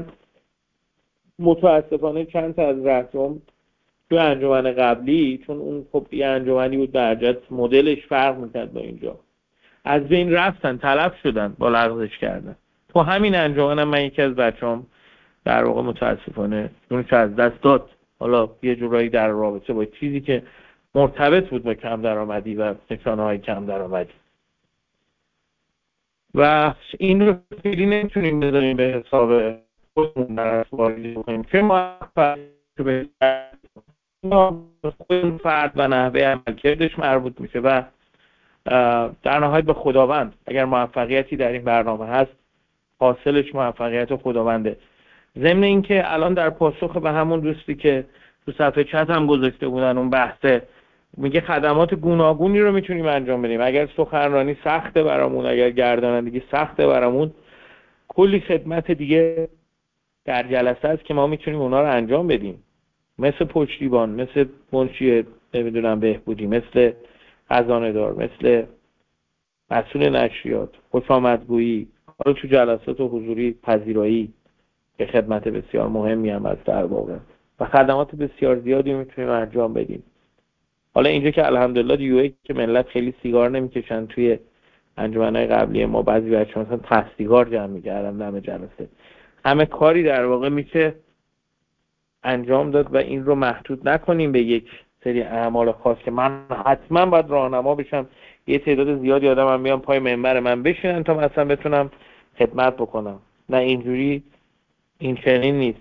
Speaker 1: متاسفانه چند تا از رفتم تو انجمن قبلی، چون اون خب یه انجمنی بود درجت مدلش فرق میکرد با اینجا، از بین رفتن، تلف شدن، با لغزش کردن. تو همین انجمنم من یکی از بچه‌ام در واقع متاسفانه اونش از دست داد، حالا یه جورایی در رابطه با چیزی که مرتبط بود با کم درآمدی و نشانه‌های کم درآمدی. و این رو خیلی نمیتونیم بذاریم به حساب خودمون در اسوالی بکنیم که ما به خود فرد و نحوه عملکردش مربوط میشه و در نهایت به خداوند. اگر موفقیتی در این برنامه هست حاصلش موفقیت خداونده. ضمن این که الان در پاسخ به همون دوستی که تو صفحه چت هم گذاشته بودن اون بحثه، میگه خدمات گوناگونی رو میتونیم انجام بدیم. اگر سخنرانی سخته برامون، اگر گردانندگی سخته برامون، کلی خدمت دیگه در جلسه است که ما میتونیم اونا رو انجام بدیم. مثل پشتیبان، مثل منشی نمیدونم بهبودی، مثل خزانه‌دار، مثل مسئول نشریات، خوش آمدگویی، حالا تو جلسات حضوری پذیرایی که خدمت بسیار مهمی هم از در واقع و خدمات بسیار زیادی میتونیم انجام بدیم. حالا اینجا که الحمدلله دیوه که ملت خیلی سیگار نمیکشن، توی انجمنهای قبلی ما بعضی بچه‌ها مثلا ته سیگار جمع می‌کردن دم جلسه. همه کاری در واقع میشه انجام داد و این رو محدود نکنیم به یک سری اعمال خاص که من حتما باید راهنما بشم، یه تعداد زیادی آدمم بیان پای منبر من بشینن تا مثلا بتونم خدمت بکنم. نه، اینجوری این چنین نیست.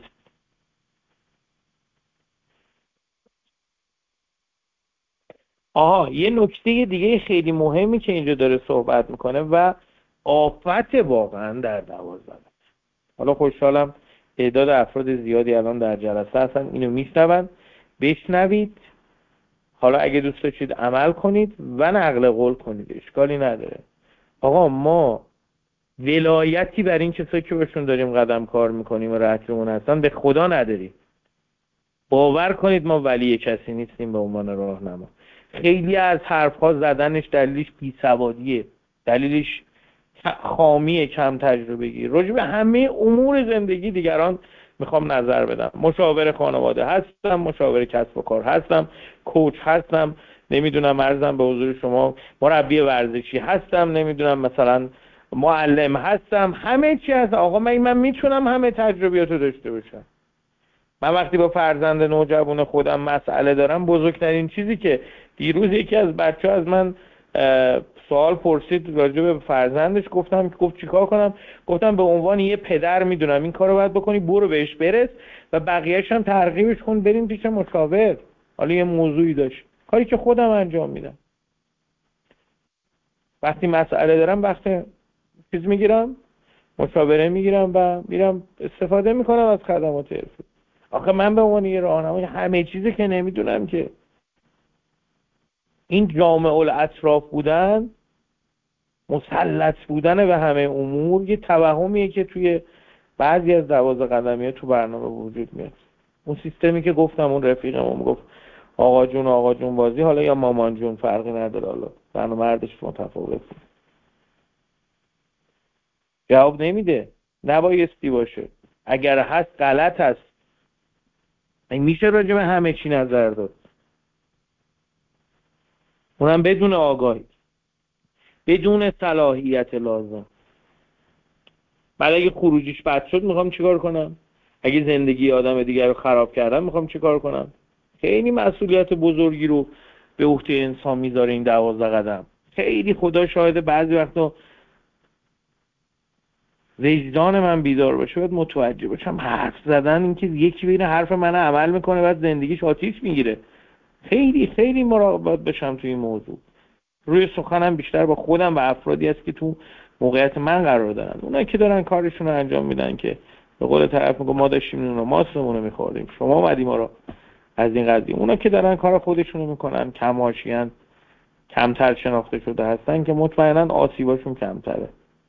Speaker 1: یه نکته دیگه خیلی مهمی که اینجا داره صحبت میکنه و آفت واقعا در 12. حالا خوشحالم تعداد افراد زیادی الان در جلسه هستن، اینو میشنون، بشنوید. حالا اگه دوست داشتید عمل کنید و نقل قول کنید، اشکالی نداره. آقا ما ولایتی بر این کسایی که بهشون داریم قدم کار میکنیم و رهبرمون هستن به خدا نداریم. باور کنید ما ولی کسی نیستیم به عنوان راهنما. خیلی از حرف‌ها زدنش دلیلش بیسوادیه، دلیلش خامی کم تجربگی. راجع به همه امور زندگی دیگران میخوام نظر بدم. مشاور خانواده هستم، مشاور کسب و کار هستم، کوچ هستم، نمیدونم عرضم به حضور شما مربی ورزشی هستم، نمیدونم مثلا معلم هستم، همه چی هست. آقا من میتونم همه تجربیاتو داشته باشم. من وقتی با فرزند نوجوان خودم مسئله دارم، بزرگترین چیزی که دیروز یکی از بچه‌ها از من سوال پرسید راجع به فرزندش، گفت چیکار کنم؟ گفتم به عنوان یه پدر میدونم این کارو باید بکنی، برو بهش برس و بقیه‌اش هم ترغیبش کن بریم پیش مشاور. حالا یه موضوعی داشت، کاری که خودم انجام میدم. وقتی مسئله دارم، وقتی چیز میگیرم، مشاوره میگیرم و میرم استفاده میکنم از خدمات حرفی. آخه من به عنوان یه راهنمای همه چیزی که نمیدونم که. این جامع الاطراف بودن، مسلط بودن به همه امور یه توهمیه که توی بعضی از 12 قدمیه تو برنامه وجود میاد. اون سیستمی که گفتم، اون رفیقم گفت آقا جون بازی، حالا یا مامان جون فرقی نداره، حالا زن و مردش متفاوته. جواب نمیده، نبایستی باشه. اگر هست غلط هست. این میشه راجع به همه چی نظر داد، اونم بدون آگاهی، بدون صلاحیت لازم. بعد اگه خروجیش بد شد میخوام چیکار کنم؟ اگه زندگی آدم دیگر رو خراب کردم میخوام چیکار کنم؟ خیلی مسئولیت بزرگی رو به عهده انسان میذاره این 12 قدم. خیلی خدا شاهده بعضی وقتا وجدان من بیدار باشه باید متوجه باشم حرف زدن، این که یکی بین حرف من عمل میکنه بعد زندگیش آتیش میگیره. خیلی خیلی مراقبت بشم توی این موضوع. روی سخنم بیشتر با خودم و افرادی است که تو موقعیت من قرار دارن. اونایی که دارن کارشون رو انجام میدن که به قول طرف میگه ما داشتیم اونو ماستمون رو میخوردیم، شما اومدی ما رو از این قضیه. اونا که دارن کار خودشون رو میکنن، کم حاشیه‌اند، کمتر شناخته شده هستن، که مطمئنا آسیباشون کمتره.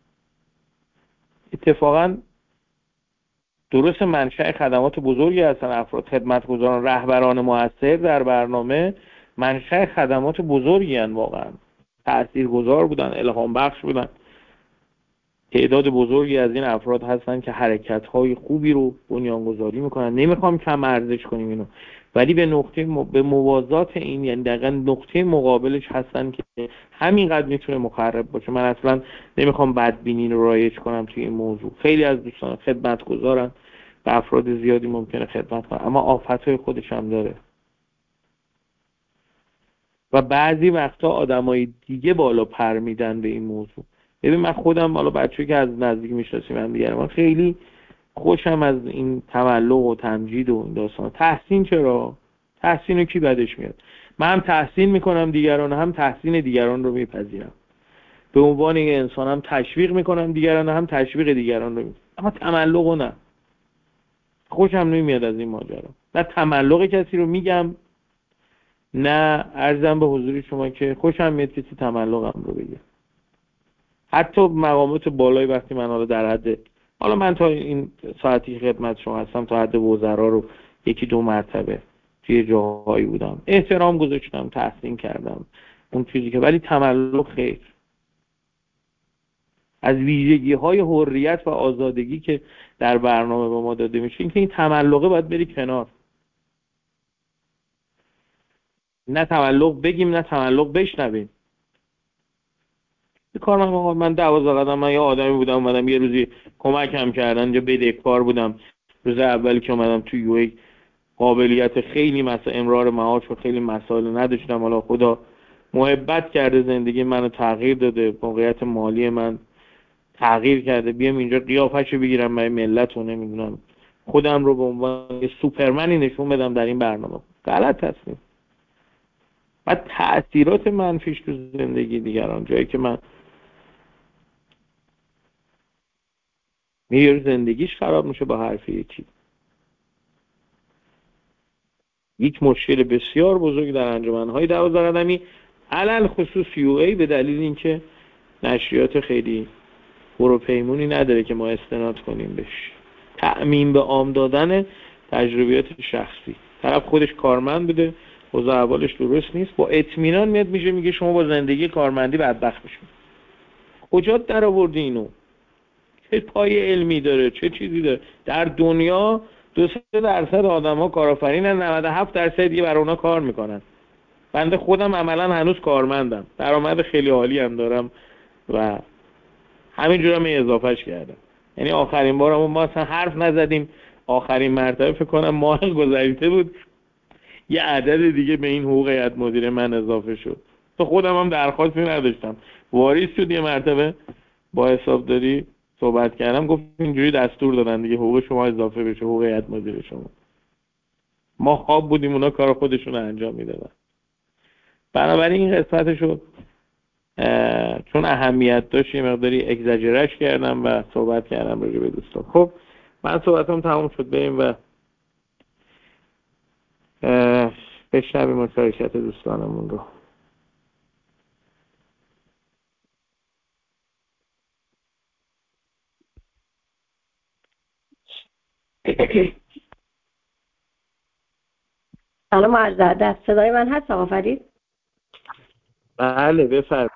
Speaker 1: اتفاقا درست منشأ خدمات بزرگی هستن افراد، خدمتگزاران، رهبران موثر در برنامه منشأ خدمات بزرگی هستن، واقعا تاثیرگذار بودن، الهام بخش بودن. تعداد بزرگی از این افراد هستن که حرکت‌های خوبی رو بنیانگذاری میکنن. نمیخوام کم ارزش کنیم اینو، ولی به موازات این، یعنی دقیقاً نقطه مقابلش هستن که همینقدر میتونه مخرب باشه. من اصلا نمیخوام بدبینی رو رایج کنم توی این موضوع. خیلی از دوستان خدمتگزارن، به افراد زیادی ممکنه خدمت کنن، اما آفت‌های خودش هم داره و بعضی وقتا آدمای دیگه بالا پر میدن به این موضوع. ببین من خودم، حالا بچه‌ای که از نزدیک میشناسیم هم دیگه، من خیلی خوشم از این تملق و تمجید و این داستان. تحسین چرا؟ تحسین رو کی بدش میاد؟ من هم تحسین میکنم دیگران، هم تحسین دیگران رو میپذیرم. به عنوان یک انسان هم تشویق میکنم دیگران، هم تشویق دیگران رو میپذیرم. اما تملق نه. خوشم نمیاد از این ماجرا. نه تملق کسی رو میگم، نه عرضم به حضور شما که خوشم میاد کسی تملقم رو بگه. حتی مقامات بالای وقتی من حالا در حد، حالا من تا این ساعتی خدمت شما هستم تا حد وزرا رو 1-2 مرتبه توی جاهایی بودم، احترام گذاشتم، تحسین کردم اون چیزی که، ولی تملق خیر. از ویژگی های حریت و آزادگی که در برنامه به ما داده میشه این که این تملقه باید بری کنار. نه تملق بگیم نه تملق بشنویم. کار من 12 قدم، من یه آدمی بودم اومدم یه روزی کمکم کردن، اینجا بدهکار بودم. روز اولی که اومدم تو یو ای قابلیت خیلی مثلا امرار معاش و خیلی مسائل نداشتم. حالا خدا محبت کرده، زندگی منو تغییر داده، موقعیت مالی من تغییر کرده، بیام اینجا قیافه‌شو بگیرم برای ملت و نمیدونم خودم رو به عنوان سوپرمنی نشون بدم در این برنامه. غلط هستیم. و تأثیرات منفیش تو زندگی دیگران، جایی که من میگه زندگیش خراب میشه با حرف یکی. یک مشکل بسیار بزرگ در انجمنهای 12 قدمی علل خصوص یو ای به دلیل اینکه نشریات خیلی پروپیمونی نداره که ما استناد کنیم بهش. تأمین به عام دادن تجربیات شخصی. طرف خودش کارمند بوده، اوضاع احوالش درست نیست، با اطمینان میاد میگه شما با زندگی کارمندی بدبخت میشید. کجا در آوردی اینو؟ چه پایه علمی داره؟ چه چیزی داره؟ در دنیا 2-3% آدم‌ها کارآفرینن، 97% دیگه برای اونا کار میکنن. بنده خودم عملاً هنوز کارمندم، درآمد خیلی عالی هم دارم و همینجورم اضافهش کردم. یعنی آخرین بارم ما اصلا حرف نزدیم، آخرین مرتبه فکر کنم ماه گذشته بود یه عدد دیگه به این حقوق هیئت مدیره من اضافه شد. تو خودم هم درخواستی نداشتم، واریز شد یه مرتبه با حسابداری صحبت کردم، گفت اینجوری دستور دادن دیگه حقوق شما اضافه بشه، حقوق هیئت مدیره شما. ما خواب بودیم، اونا کار خودشون رو انجام میدادن. بنابراین این قسمتشو چون اهمیت داشت یه مقداری اگزاجرش کردم و صحبت کردم راجع به دوستان. خب من صحبتم تموم شد، بریم و بشنویم مشارکت دوستانمون رو.
Speaker 4: سلام عرض ادب. صدای من هست آقا فرید؟
Speaker 1: بله بفرمایید.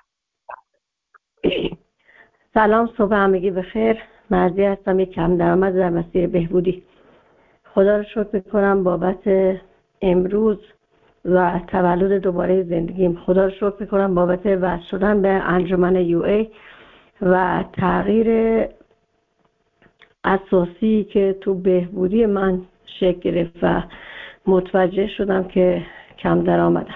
Speaker 4: سلام، صبح همگی بخیر. مرضی هستم، یک کم درآمد در مسیر بهبودی. خدا رو شکر میکنم بابت امروز و تولد دوباره زندگیم. خدا رو شکر میکنم بابت وصل شدن به انجمن یو ای و تغییر اساسی که تو بهبودی من شکل گرفت و متوجه شدم که کم درآمدم.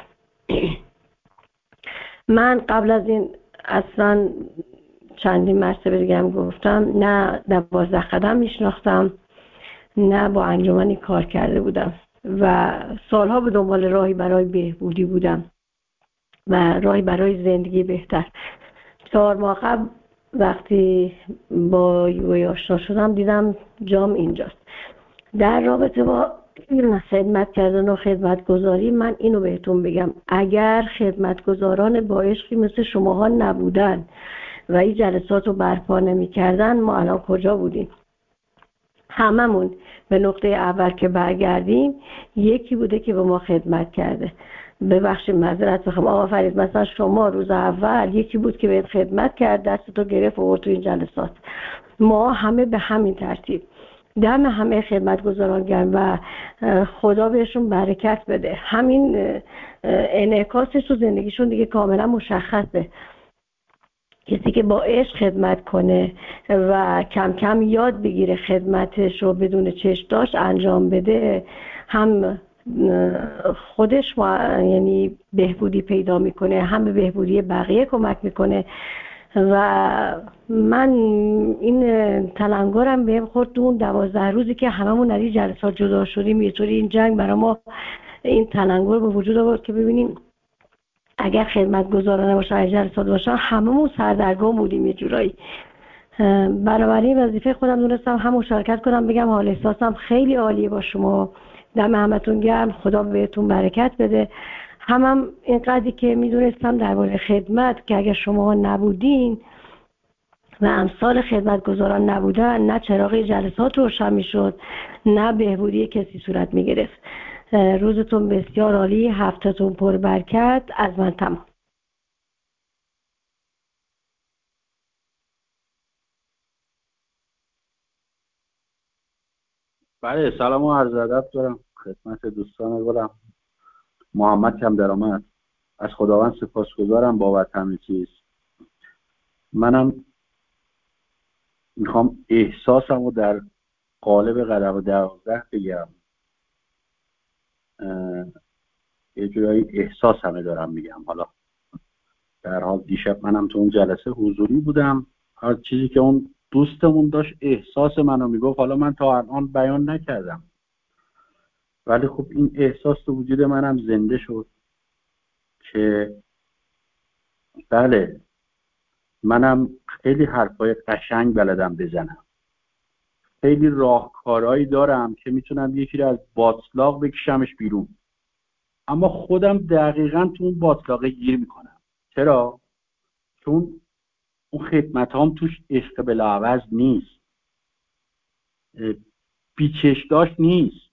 Speaker 4: من قبل از این اصلا چندین مرتبه دیگه هم گفتم نه 12 قدم میشناختم، نه با انجمنی کار کرده بودم و سالها به دنبال راهی برای بهبودی بودم و راهی برای زندگی بهتر. 4 ماه قبل وقتی با یوی آشنا شدم دیدم جام اینجاست. در رابطه با خدمت کردن و خدمتگزاری من اینو بهتون بگم، اگر خدمتگزاران با عشقی مثل شماها نبودن و این جلسات رو برپا نمی کردن ما الان کجا بودیم؟ هممون به نقطه اول که برگردیم یکی بوده که به ما خدمت کرده. ببخشید معذرت بخوام آقا فرید، مثلا شما روز اول یکی بود که بهت خدمت کرد، دستتو گرفت و تو این جلسات. ما همه به همین ترتیب. دم همه خدمتگزاران گرم و خدا بهشون برکت بده. همین انعکاسش تو زندگیشون دیگه کاملا مشخصه. کسی که با عشق خدمت کنه و کم کم یاد بگیره خدمتش رو بدون چشم انجام بده، هم خودش یعنی بهبودی پیدا میکنه، هم به بهبودی بقیه کمک میکنه. و من این تلنگرم بهم خورد تو اون 12 روزی که هممون از این جلسات جدا شدیم. یه طوری این جنگ برای ما این تلنگر به وجود آورد که ببینیم اگر خدمتگزاران نباشن، جلسات باشن، هممون سردرگم بودیم یه جورایی. بنابراین وظیفه خودم دونستم هم مشارکت کنم، بگم حال احساسم خیلی عالیه با شما، دم همتون گرم، خدا بهتون برکت بده. هم اینقدری که میدونستم درباره خدمت که اگر شما نبودین و امثال خدمتگزاران نبودن، نه چراغ جلسات روشن میشد، نه بهبودی کسی صورت میگرفت.
Speaker 9: روزتون بسیار عالی، هفته‌تون پر برکت. از من تمام.
Speaker 10: بله، سلام و عرض ادب دارم خدمت دوستان گلم. محمد کم درآمد. از خداوند سپاسگزارم بابت همه چیز. منم میخوام احساسمو در قالب قدم 12 بگم. یه جورایی احساسمه دارم میگم. حالا در حال دیشب منم تو اون جلسه حضوری بودم. هر چیزی که اون دوستمون داشت احساس منو میگفت، حالا من تا الان بیان نکردم، ولی خب این احساس تو وجود منم زنده شد که بله، منم خیلی حرفای قشنگ بلدم بزنم، خیلی راهکارهایی دارم که میتونم یکی رو از باطلاق بکشمش بیرون، اما خودم دقیقاً تو اون باطلاقه گیر میکنم. چرا؟ چون اون خدمتام توش عشق بلاعوض نیست، بیچشداش نیست.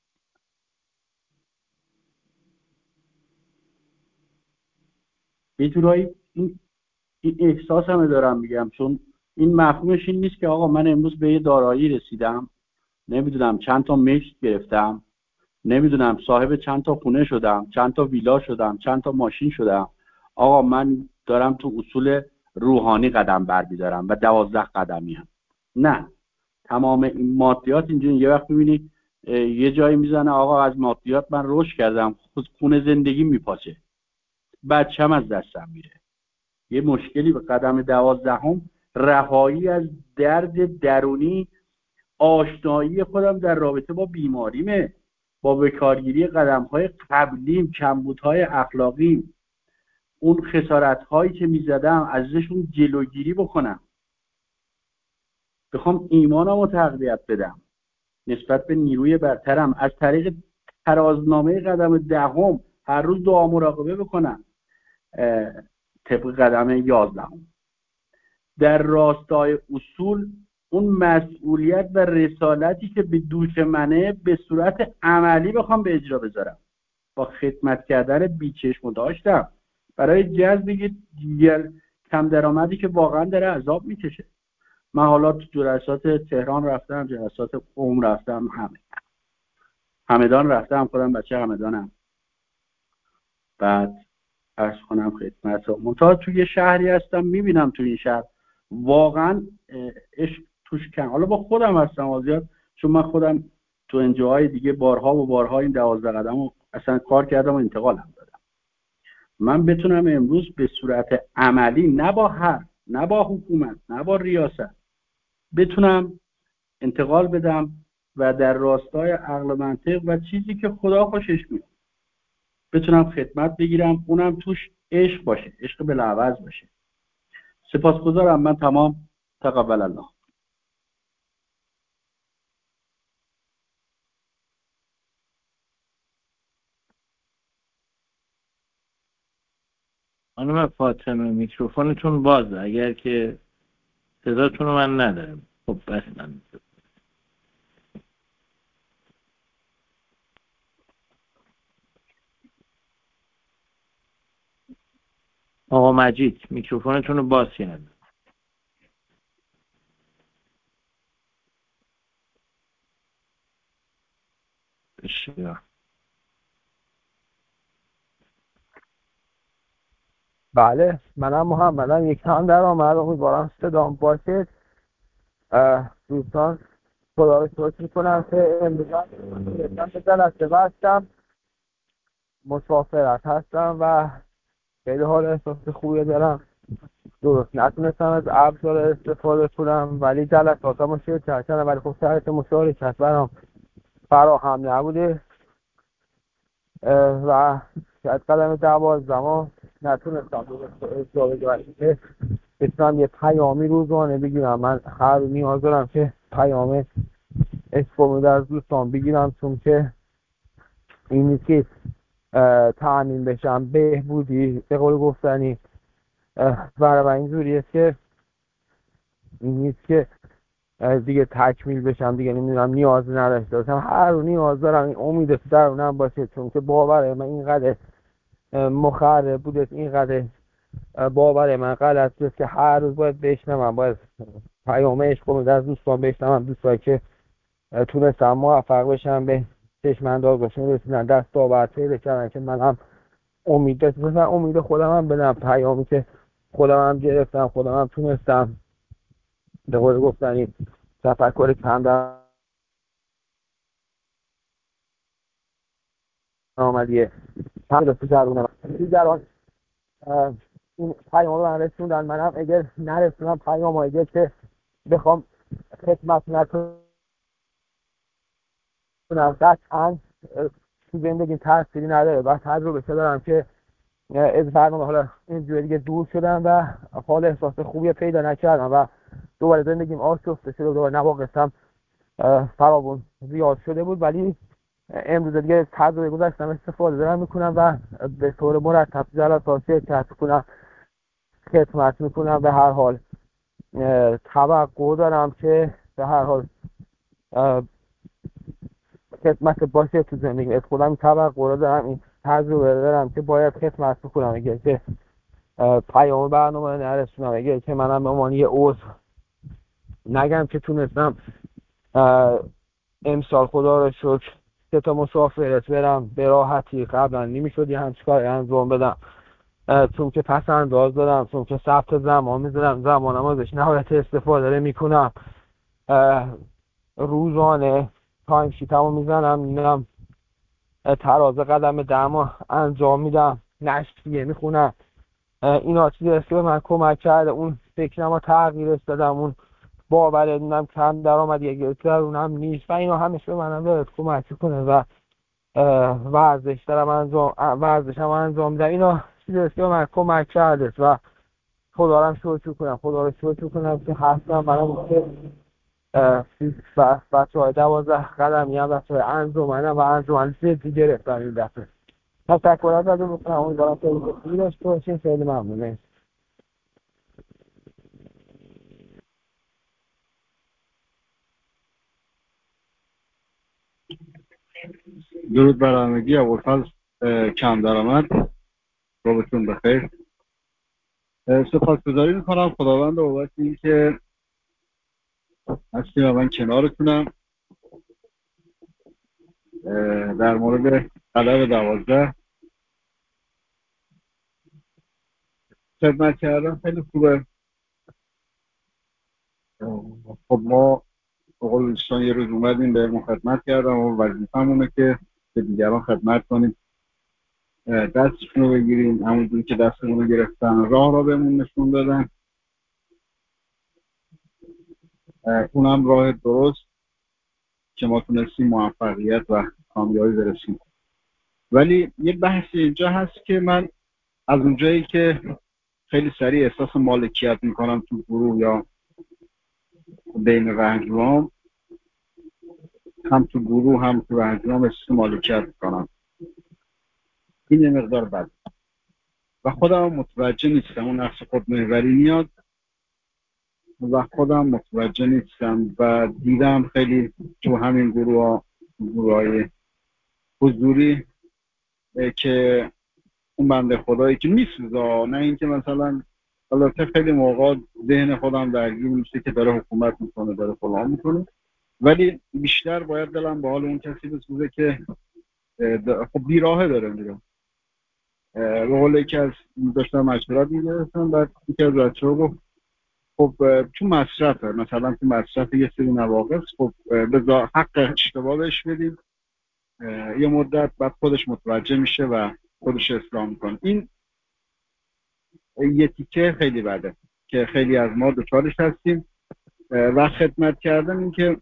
Speaker 10: یه جورایی این احساس همه دارم میگم، چون این مفهومش این نیست که آقا من امروز به یه دارایی رسیدم، نمیدونم چند تا مشت گرفتم، نمیدونم صاحب چند تا خونه شدم، چند تا ویلا شدم، چند تا ماشین شدم، آقا من دارم تو اصول روحانی قدم برمیدارم و 12 قدمی هم. نه، تمام این مادیات اینجوری. یه وقت میبینی یه جایی میزنه آقا از مادیات من رشد کردم، خونه زندگی میپاچه، بچه‌م از دستم میره. یه مشکلی به قدم 12 رهایی از درد درونی، آشنایی خودم در رابطه با بیماریمه، با بکارگیری قدم‌های قبلیم، کمبودهای اخلاقیم، اون خسارت‌هایی که میزدم ازشون جلوگیری بکنم، بخوام ایمانمو تقویت بدم نسبت به نیروی برترم از طریق ترازنامه قدم 10 هر روز دعا مراقبه بکنم طبق قدم 11 در راستای اصول اون مسئولیت و رسالتی که به دوش منه به صورت عملی بخوام به اجرا بذارم، با خدمت کردن بیچشم داشتم برای جذب دیگر کم درآمدی که واقعا داره عذاب میکشه. من حالا تو جلسات تهران رفتم، جلسات قم رفتم، همدان رفتم، خودم بچه همدانم. بعد عرض کنم خدمت منتها توی یه شهری هستم میبینم تو این شهر واقعا عشق توش کم. حالا با خودم هستم زیاد، چون من خودم تو انجاهای دیگه بارها و بارها این 12 قدم رو اصلا کار کردم و انتقالم دادم. من بتونم امروز به صورت عملی، نه با حرف، نه با حکومت، نه با ریاست، بتونم انتقال بدم و در راستای عقل و منطق و چیزی که خدا خوشش میاد بتونم خدمت بگیرم، اونم توش عشق باشه، عشق بلاعوض باشه. سپاسگزارم. من تمام. تقبل الله.
Speaker 1: خانم فاطمه میکروفونتون بازه، اگر که صداتون رو من ندارم. خب بس من آقا مجید میکروفونتون رو باز کردم. بسیار
Speaker 11: بله، منم محمدم. یک هم در آمد. امیدوارم صدام باشه. دوستان خدا رو شکر میکنم که امروز به جلسه بستم، مسافرت هستم و خیلی حال احساس خوبی دارم. درست نتونستم از ابزار استفاده کنم ولی جلساتم شرکت کردم، ولی خب شرط مشارکت برام فراهم نبوده و شاید قدم 12 نتونستم اجرا بگیرم که بتونم یه پیامی روزانه بگیرم. من هر نیاز دارم که پیام اسپومید از دوستان بگیرم، چون که این نیست که تأمین بشم بهبودی به قول گفتنی و اینجوری است که این نیست که دیگه تکمیل بشم، دیگه نمیدونم نیاز نداشته باشم. هر رو نیاز دارم این امید تو درونم باشه، چون که باور من اینقدر مخرب بوده، اینقدر باور من غلط بوده که هر روز باید بشنوم، باید پیام عشق رو از دوستان بشنوم، دوستایی که تونستم موفق بشم به چشم اندازشون رسیدن، دست آورد پیدا کردن که من هم امید داشتم، امید خودم هم بدم، پیامی که خودم هم گرفتم، خودم هم تونستم به قول گفتنی تفکر کم در آمدیه هم تو درونم دیگران این پیام رو من رسوندن، منم اگر نرسونم پیام اگر که بخوام خدمت نکنم قطعا تو زندگی تأثیری نداره و تجربه دارم که از برنامه حالا اینجوری دیگه دور شدم و حال احساس خوبی پیدا نکردم و دوباره زندگیم آشفته شد و دوباره نواقصم فراوون زیاد شده بود، ولی امروز دیگه تجربه گذاشتم استفاده دارم میکنم و به طور مرتب جلسات شرکت میکنم، خدمت میکنم. به هر حال توقع دارم که به هر حال خدمت باشه تو زندگی، از خودم توقع دارم، این تجربه دارم که باید خدمت بکنم. اگر که پیام برنامه نرسونم، اگر که منم به عنوان یه عضو نگم که تونستم امسال خدا رو شکر 3 مسافرت برم به راحتی، قبلا نمیشد یه همچین کاری انجام بدم، چون که پس انداز دارم، چون که ثبت زمان میذارم، زمانم ازش نهایت استفاده میکنم، روزانه تایم شیتمو میزنم، تراز قدم دم انجام میدم، نشریه میخونم. اینا چیزی است که به من کمک کرده اون فکرمو تغییر دادم، اون باور دونم کم درآمد یک درونم نیست و اینا همش به منم داره کمک کنه و ورزشم انجام میدم. اینا چیزی است که به من کمک کرده و خدا رو شکر کنم که هستم. منم که بچه‌های 12 قدمی هم بچه‌های انجمنم و انجمن جدی گرفتم این دفعه. تشکر ازتون میکنم، امیدوارم خیلی خوبی داشته باشین. خیلی ممنون.
Speaker 10: درود بر همگی. ابوالفضل کم درآمد، روزتون بخیر. سپاسگزاری میکنم خداوند بابت اینکه هستیم و من کنارتونم. در مورد قلم 12 خدمت کردم خیلی خوبه. خب ما به قول دوستان یه روز اومدیم به خدمت کردم و وظیفه‌مونه که به دیگران خدمت کنیم، دستشون رو بگیریم، همونجوری که دستمون رو گرفتن راه را بهمون نشون دادن، اونم راه درست که ما تونستیم موفقیت و کامیابی برسیم. ولی یه بحثی اینجا هست که من از اونجایی که خیلی سریع احساس مالکیت میکنم تو گروه یا بین رنجوام، هم تو گروه هم تو رنجوام احساس مالکیت میکنم. این یه مقدار بد و خودم متوجه نیستم. اون نقص خودمحوری میاد و خودم متوجه نیستم و دیدم خیلی تو همین گروه‌های حضوری که اون بنده خدایی که میسوزه، نه اینکه مثلا البته خیلی موقع ذهن خودم درگیر میشه که داره حکومت میکنه، داره فلان میکنه، ولی بیشتر باید دلم به حال اون کسی بسوزه که خب بیراهه داره میره. به قول یکی از داشتم مشورت میگرفتم، بعد یکی از بچه‌ها گفت خب تو مصرفه، مثلا تو مصرف یه سری نواقص، خب بذار حق اشتباه بهش بدیم یه مدت، بعد خودش متوجه میشه و خودش اصلاح میکنه. این یه تیکه خیلی بده که خیلی از ما دچارش هستیم و خدمت کردن این که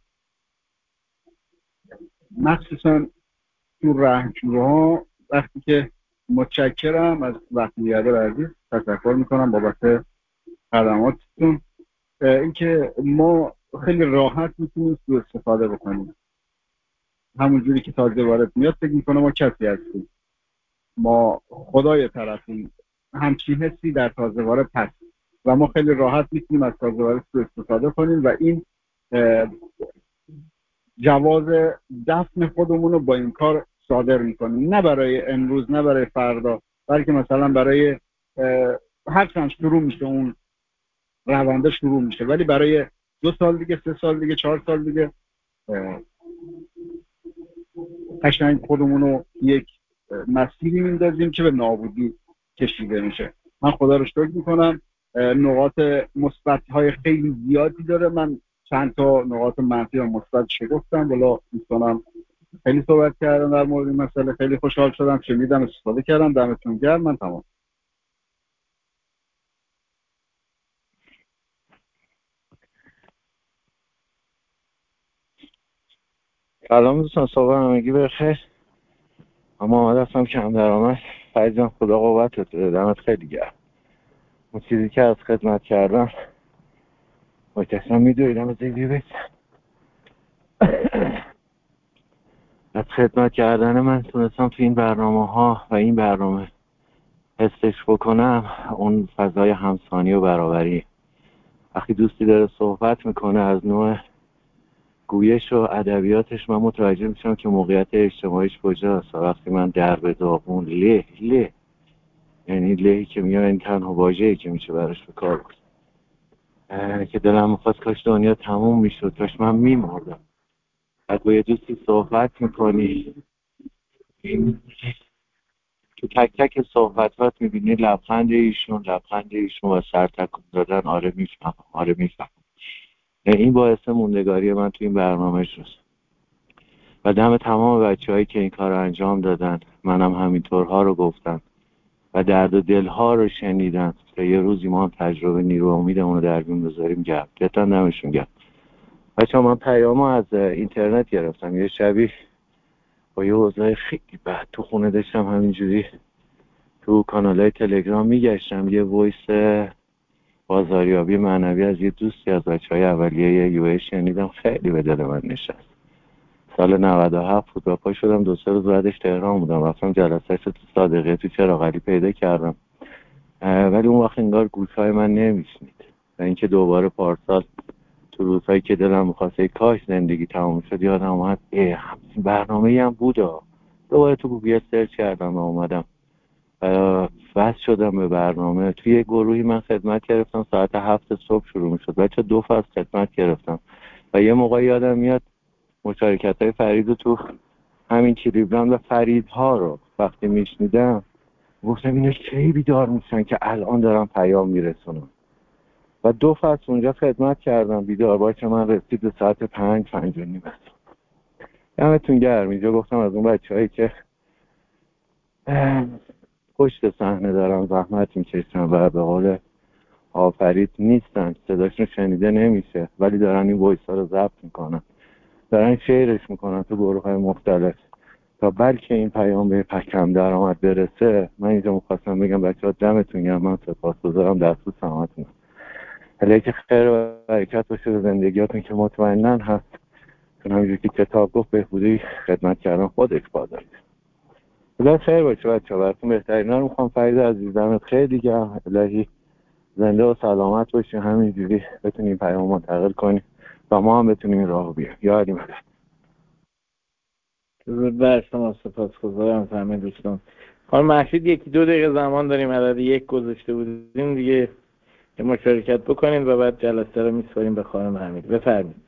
Speaker 10: مخصوصا تو رنجوها وقتی که متشکرم از وقتی بیادر عزیز، تشکر میکنم بابت خدماتتون، اینکه ما خیلی راحت میتونیم سوء استفاده بکنیم. همون جوری که تازه وارد میاد فکر میکنه ما کسی هستیم، ما خدای طرفیم، همچین حسی در تازه وارد هست و ما خیلی راحت میتونیم از تازه وارد سوء استفاده کنیم و این جواز دفن خودمون رو با این کار صادر میکنیم، نه برای امروز نه برای فردا، بلکه مثلا برای هر چند شروع میشه اون رونده شروع میشه، ولی برای 2 سال دیگه، 3 سال دیگه، 4 سال دیگه قشنگ خودمون رو یک مسیری میندازیم که به نابودی کشیده میشه. من خدا رو شکر میکنم، نقاط مثبت های خیلی زیادی داره. من چند تا نقاط منفی و مثبتش گفتم، ولی دوستانم خیلی صحبت کردن در مورد این مسئله، خیلی خوشحال شدم، شنیدم، استفاده کردم. دمتون گرم. من تمام.
Speaker 1: سلام دوستان، صبح همگی بخیر. اما آمده هستم کم درآمد. فرید جان خدا قوتت بده، دمت خیلی گرم. اون چیزی که از خدمت کردم با کسی هم میدویدم از این بیبیت از خدمت کردن من تونستم تو این برنامه ها و این برنامه حسش بکنم اون فضای همسانی و برابری. وقتی دوستی داره صحبت میکنه از نوع گویش و ادبیاتش، من متوجه میشم که موقعیت اجتماعیش کجاست. وقتی من در به داغون له یعنی لهی که میگم این تنها واژه‌ای که میشه براش به کار بود، که دلم میخواست کاش دنیا تموم میشد، کاش من میمردم. بعد با یه دوستی صحبت میکنی، این تو تک تک صحبتات میبینی لبخند ایشون و سر تکون دادن. آره میفهم. این باعث موندگاری من تو این برنامه شد و دم تمام بچه‌هایی که این کار رو انجام دادن، منم همینطورها رو گفتن و درد و دلها رو شنیدن تا یه روزی ما هم تجربه نیرو و امیدمون رو در میون بذاریم. جدا دمشون گرم. بچه‌ها من پیامو از اینترنت گرفتم. یه شبی با یه اوضاع خیلی بد تو خونه داشتم همینجوری تو کانالای تلگرام میگشتم، یه وایس بازاریابی معنوی از یه دوستی از بچه‌های اولیه یو ای شنیدم، خیلی به دل من نشست. سال 97 بود و پا شدم 2-3 روز بعدش تهران بودم، رفتم جلسه‌اش تو صادقیه تو چراغ علی پیدا کردم، ولی اون وقت انگار گوش‌های من نمیشنید و اینکه دوباره پارسال تو روزهایی که دلم می‌خواست کاش زندگی تموم شد یادم اومد همین برنامه‌ای هم بود. دوباره تو گوگل سرچ کردم و اومدم وصل شدم به برنامه. توی یه گروهی من خدمت گرفتم، ساعت 7 صبح شروع می‌شد. بچه 2 فصل خدمت گرفتم و یه موقع یادم میاد مشارکت‌های فرید رو تو همین کلیبلند و فریدها رو وقتی میشنیدم گفتم اینا کی بیدار میشن که الان دارم پیام میرسونم و 2 فصل اونجا خدمت کردم. بیدار باشه من رسید به ساعت 5:05. دمتون گرم. اینجا گفتم از اون بچه‌هایی که پشت صحنه دارن زحمت میکشن و به قول آفرید نیستن، صداشون شنیده نمیشه ولی دارن این وایس‌ها رو ضبط میکنن، دارن شیرش میکنن تو گروه‌های مختلف تا بلکه این پیام به کم درآمد برسه. من اینجا می‌خواستم بگم بچه‌ها دمتون گرم، من سپاسگزارم، دستور سلامتون. حالا که خیر و برکت باشه به زندگیاتون که مطمئناً هست، چون همینجور که کتاب گفت بهبودی خدمت کردن خودش بازاری. خدا خیر باشه بچه‌ها، براتون بهترینا رو می‌خوام. فرید عزیزم خیلی گرم، الهی زنده و سلامت باشی، همینجوری بتونیم پیام منتقل کنیم و ما هم بتونیم راه بیاریم. یا علی مدد. درود بر شما، سپاسگزارم از همه دوستان. خانم محشید 1-2 دقیقه زمان داریم، عدد 1 گذاشته بودیم دیگه که مشارکت بکنید و بعد جلسه رو میسپاریم به خانم حمید. بفرمایید.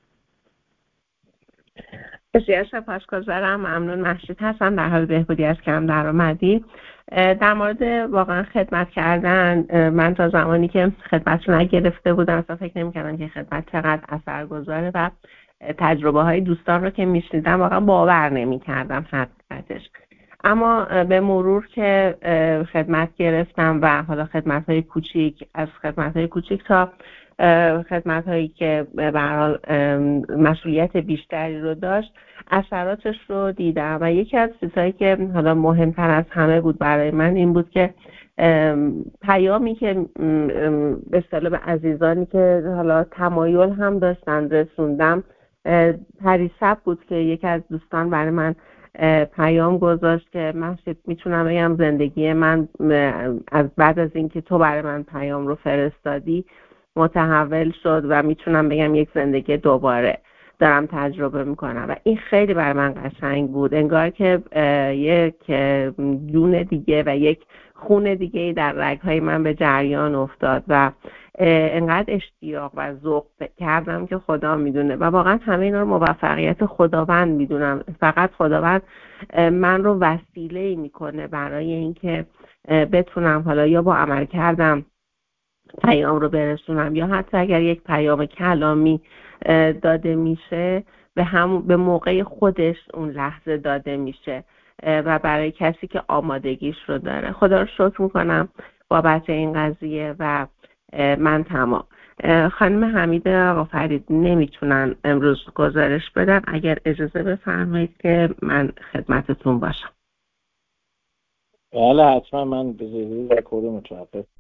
Speaker 8: بسیار سپاسگزارم. ممنون. محشید هستم در حال بهبودی از کم درآمدی. در مورد واقعا خدمت کردن، من تا زمانی که خدمت رو نگرفته بودم اصلا فکر نمی‌کردم که خدمت چقدر اثرگذاره و تجربه های دوستان رو که میشنیدم واقعا باور نمی‌کردم حقیقتش. اما به مرور که خدمت گرفتم و حالا خدمت‌های کوچیک، از خدمت‌های کوچیک تا خدمت‌هایی که به هر حال مسئولیت بیشتری رو داشت، اثراتش رو دیدم و یکی از چیزهایی که حالا مهمتر از همه بود برای من این بود که پیامی که به اصطلاح به عزیزانی که حالا تمایل هم داشتن رسوندم، پریسب بود که یکی از دوستان برای من پیام گذاشت که محشید میتونم بگم زندگی من از بعد از اینکه تو برای من پیام رو فرستادی متحول شد و میتونم بگم یک زندگی دوباره دارم تجربه میکنم و این خیلی برای من قشنگ بود. انگار که یک جون دیگه و یک خون دیگه در رگهای من به جریان افتاد و انقدر اشتیاق و ذوق کردم که خدا میدونه و واقعا همه اینا رو موفقیت خداوند میدونم. فقط خداوند من رو وسیله میکنه برای اینکه بتونم حالا یا با عمل کردم پیام رو برسونم یا حتی اگر یک پیام کلامی داده میشه به موقع خودش اون لحظه داده میشه و برای کسی که آمادگیش رو داره. خدا رو شکر میکنم بابت این قضیه و من تمام. خانم حمید آقا فرید نمیتونن امروز گزارش بدن، اگر اجازه بفرمایید که من خدمتتون باشم.
Speaker 1: بله حتما، من به ضروری رکورد متوقف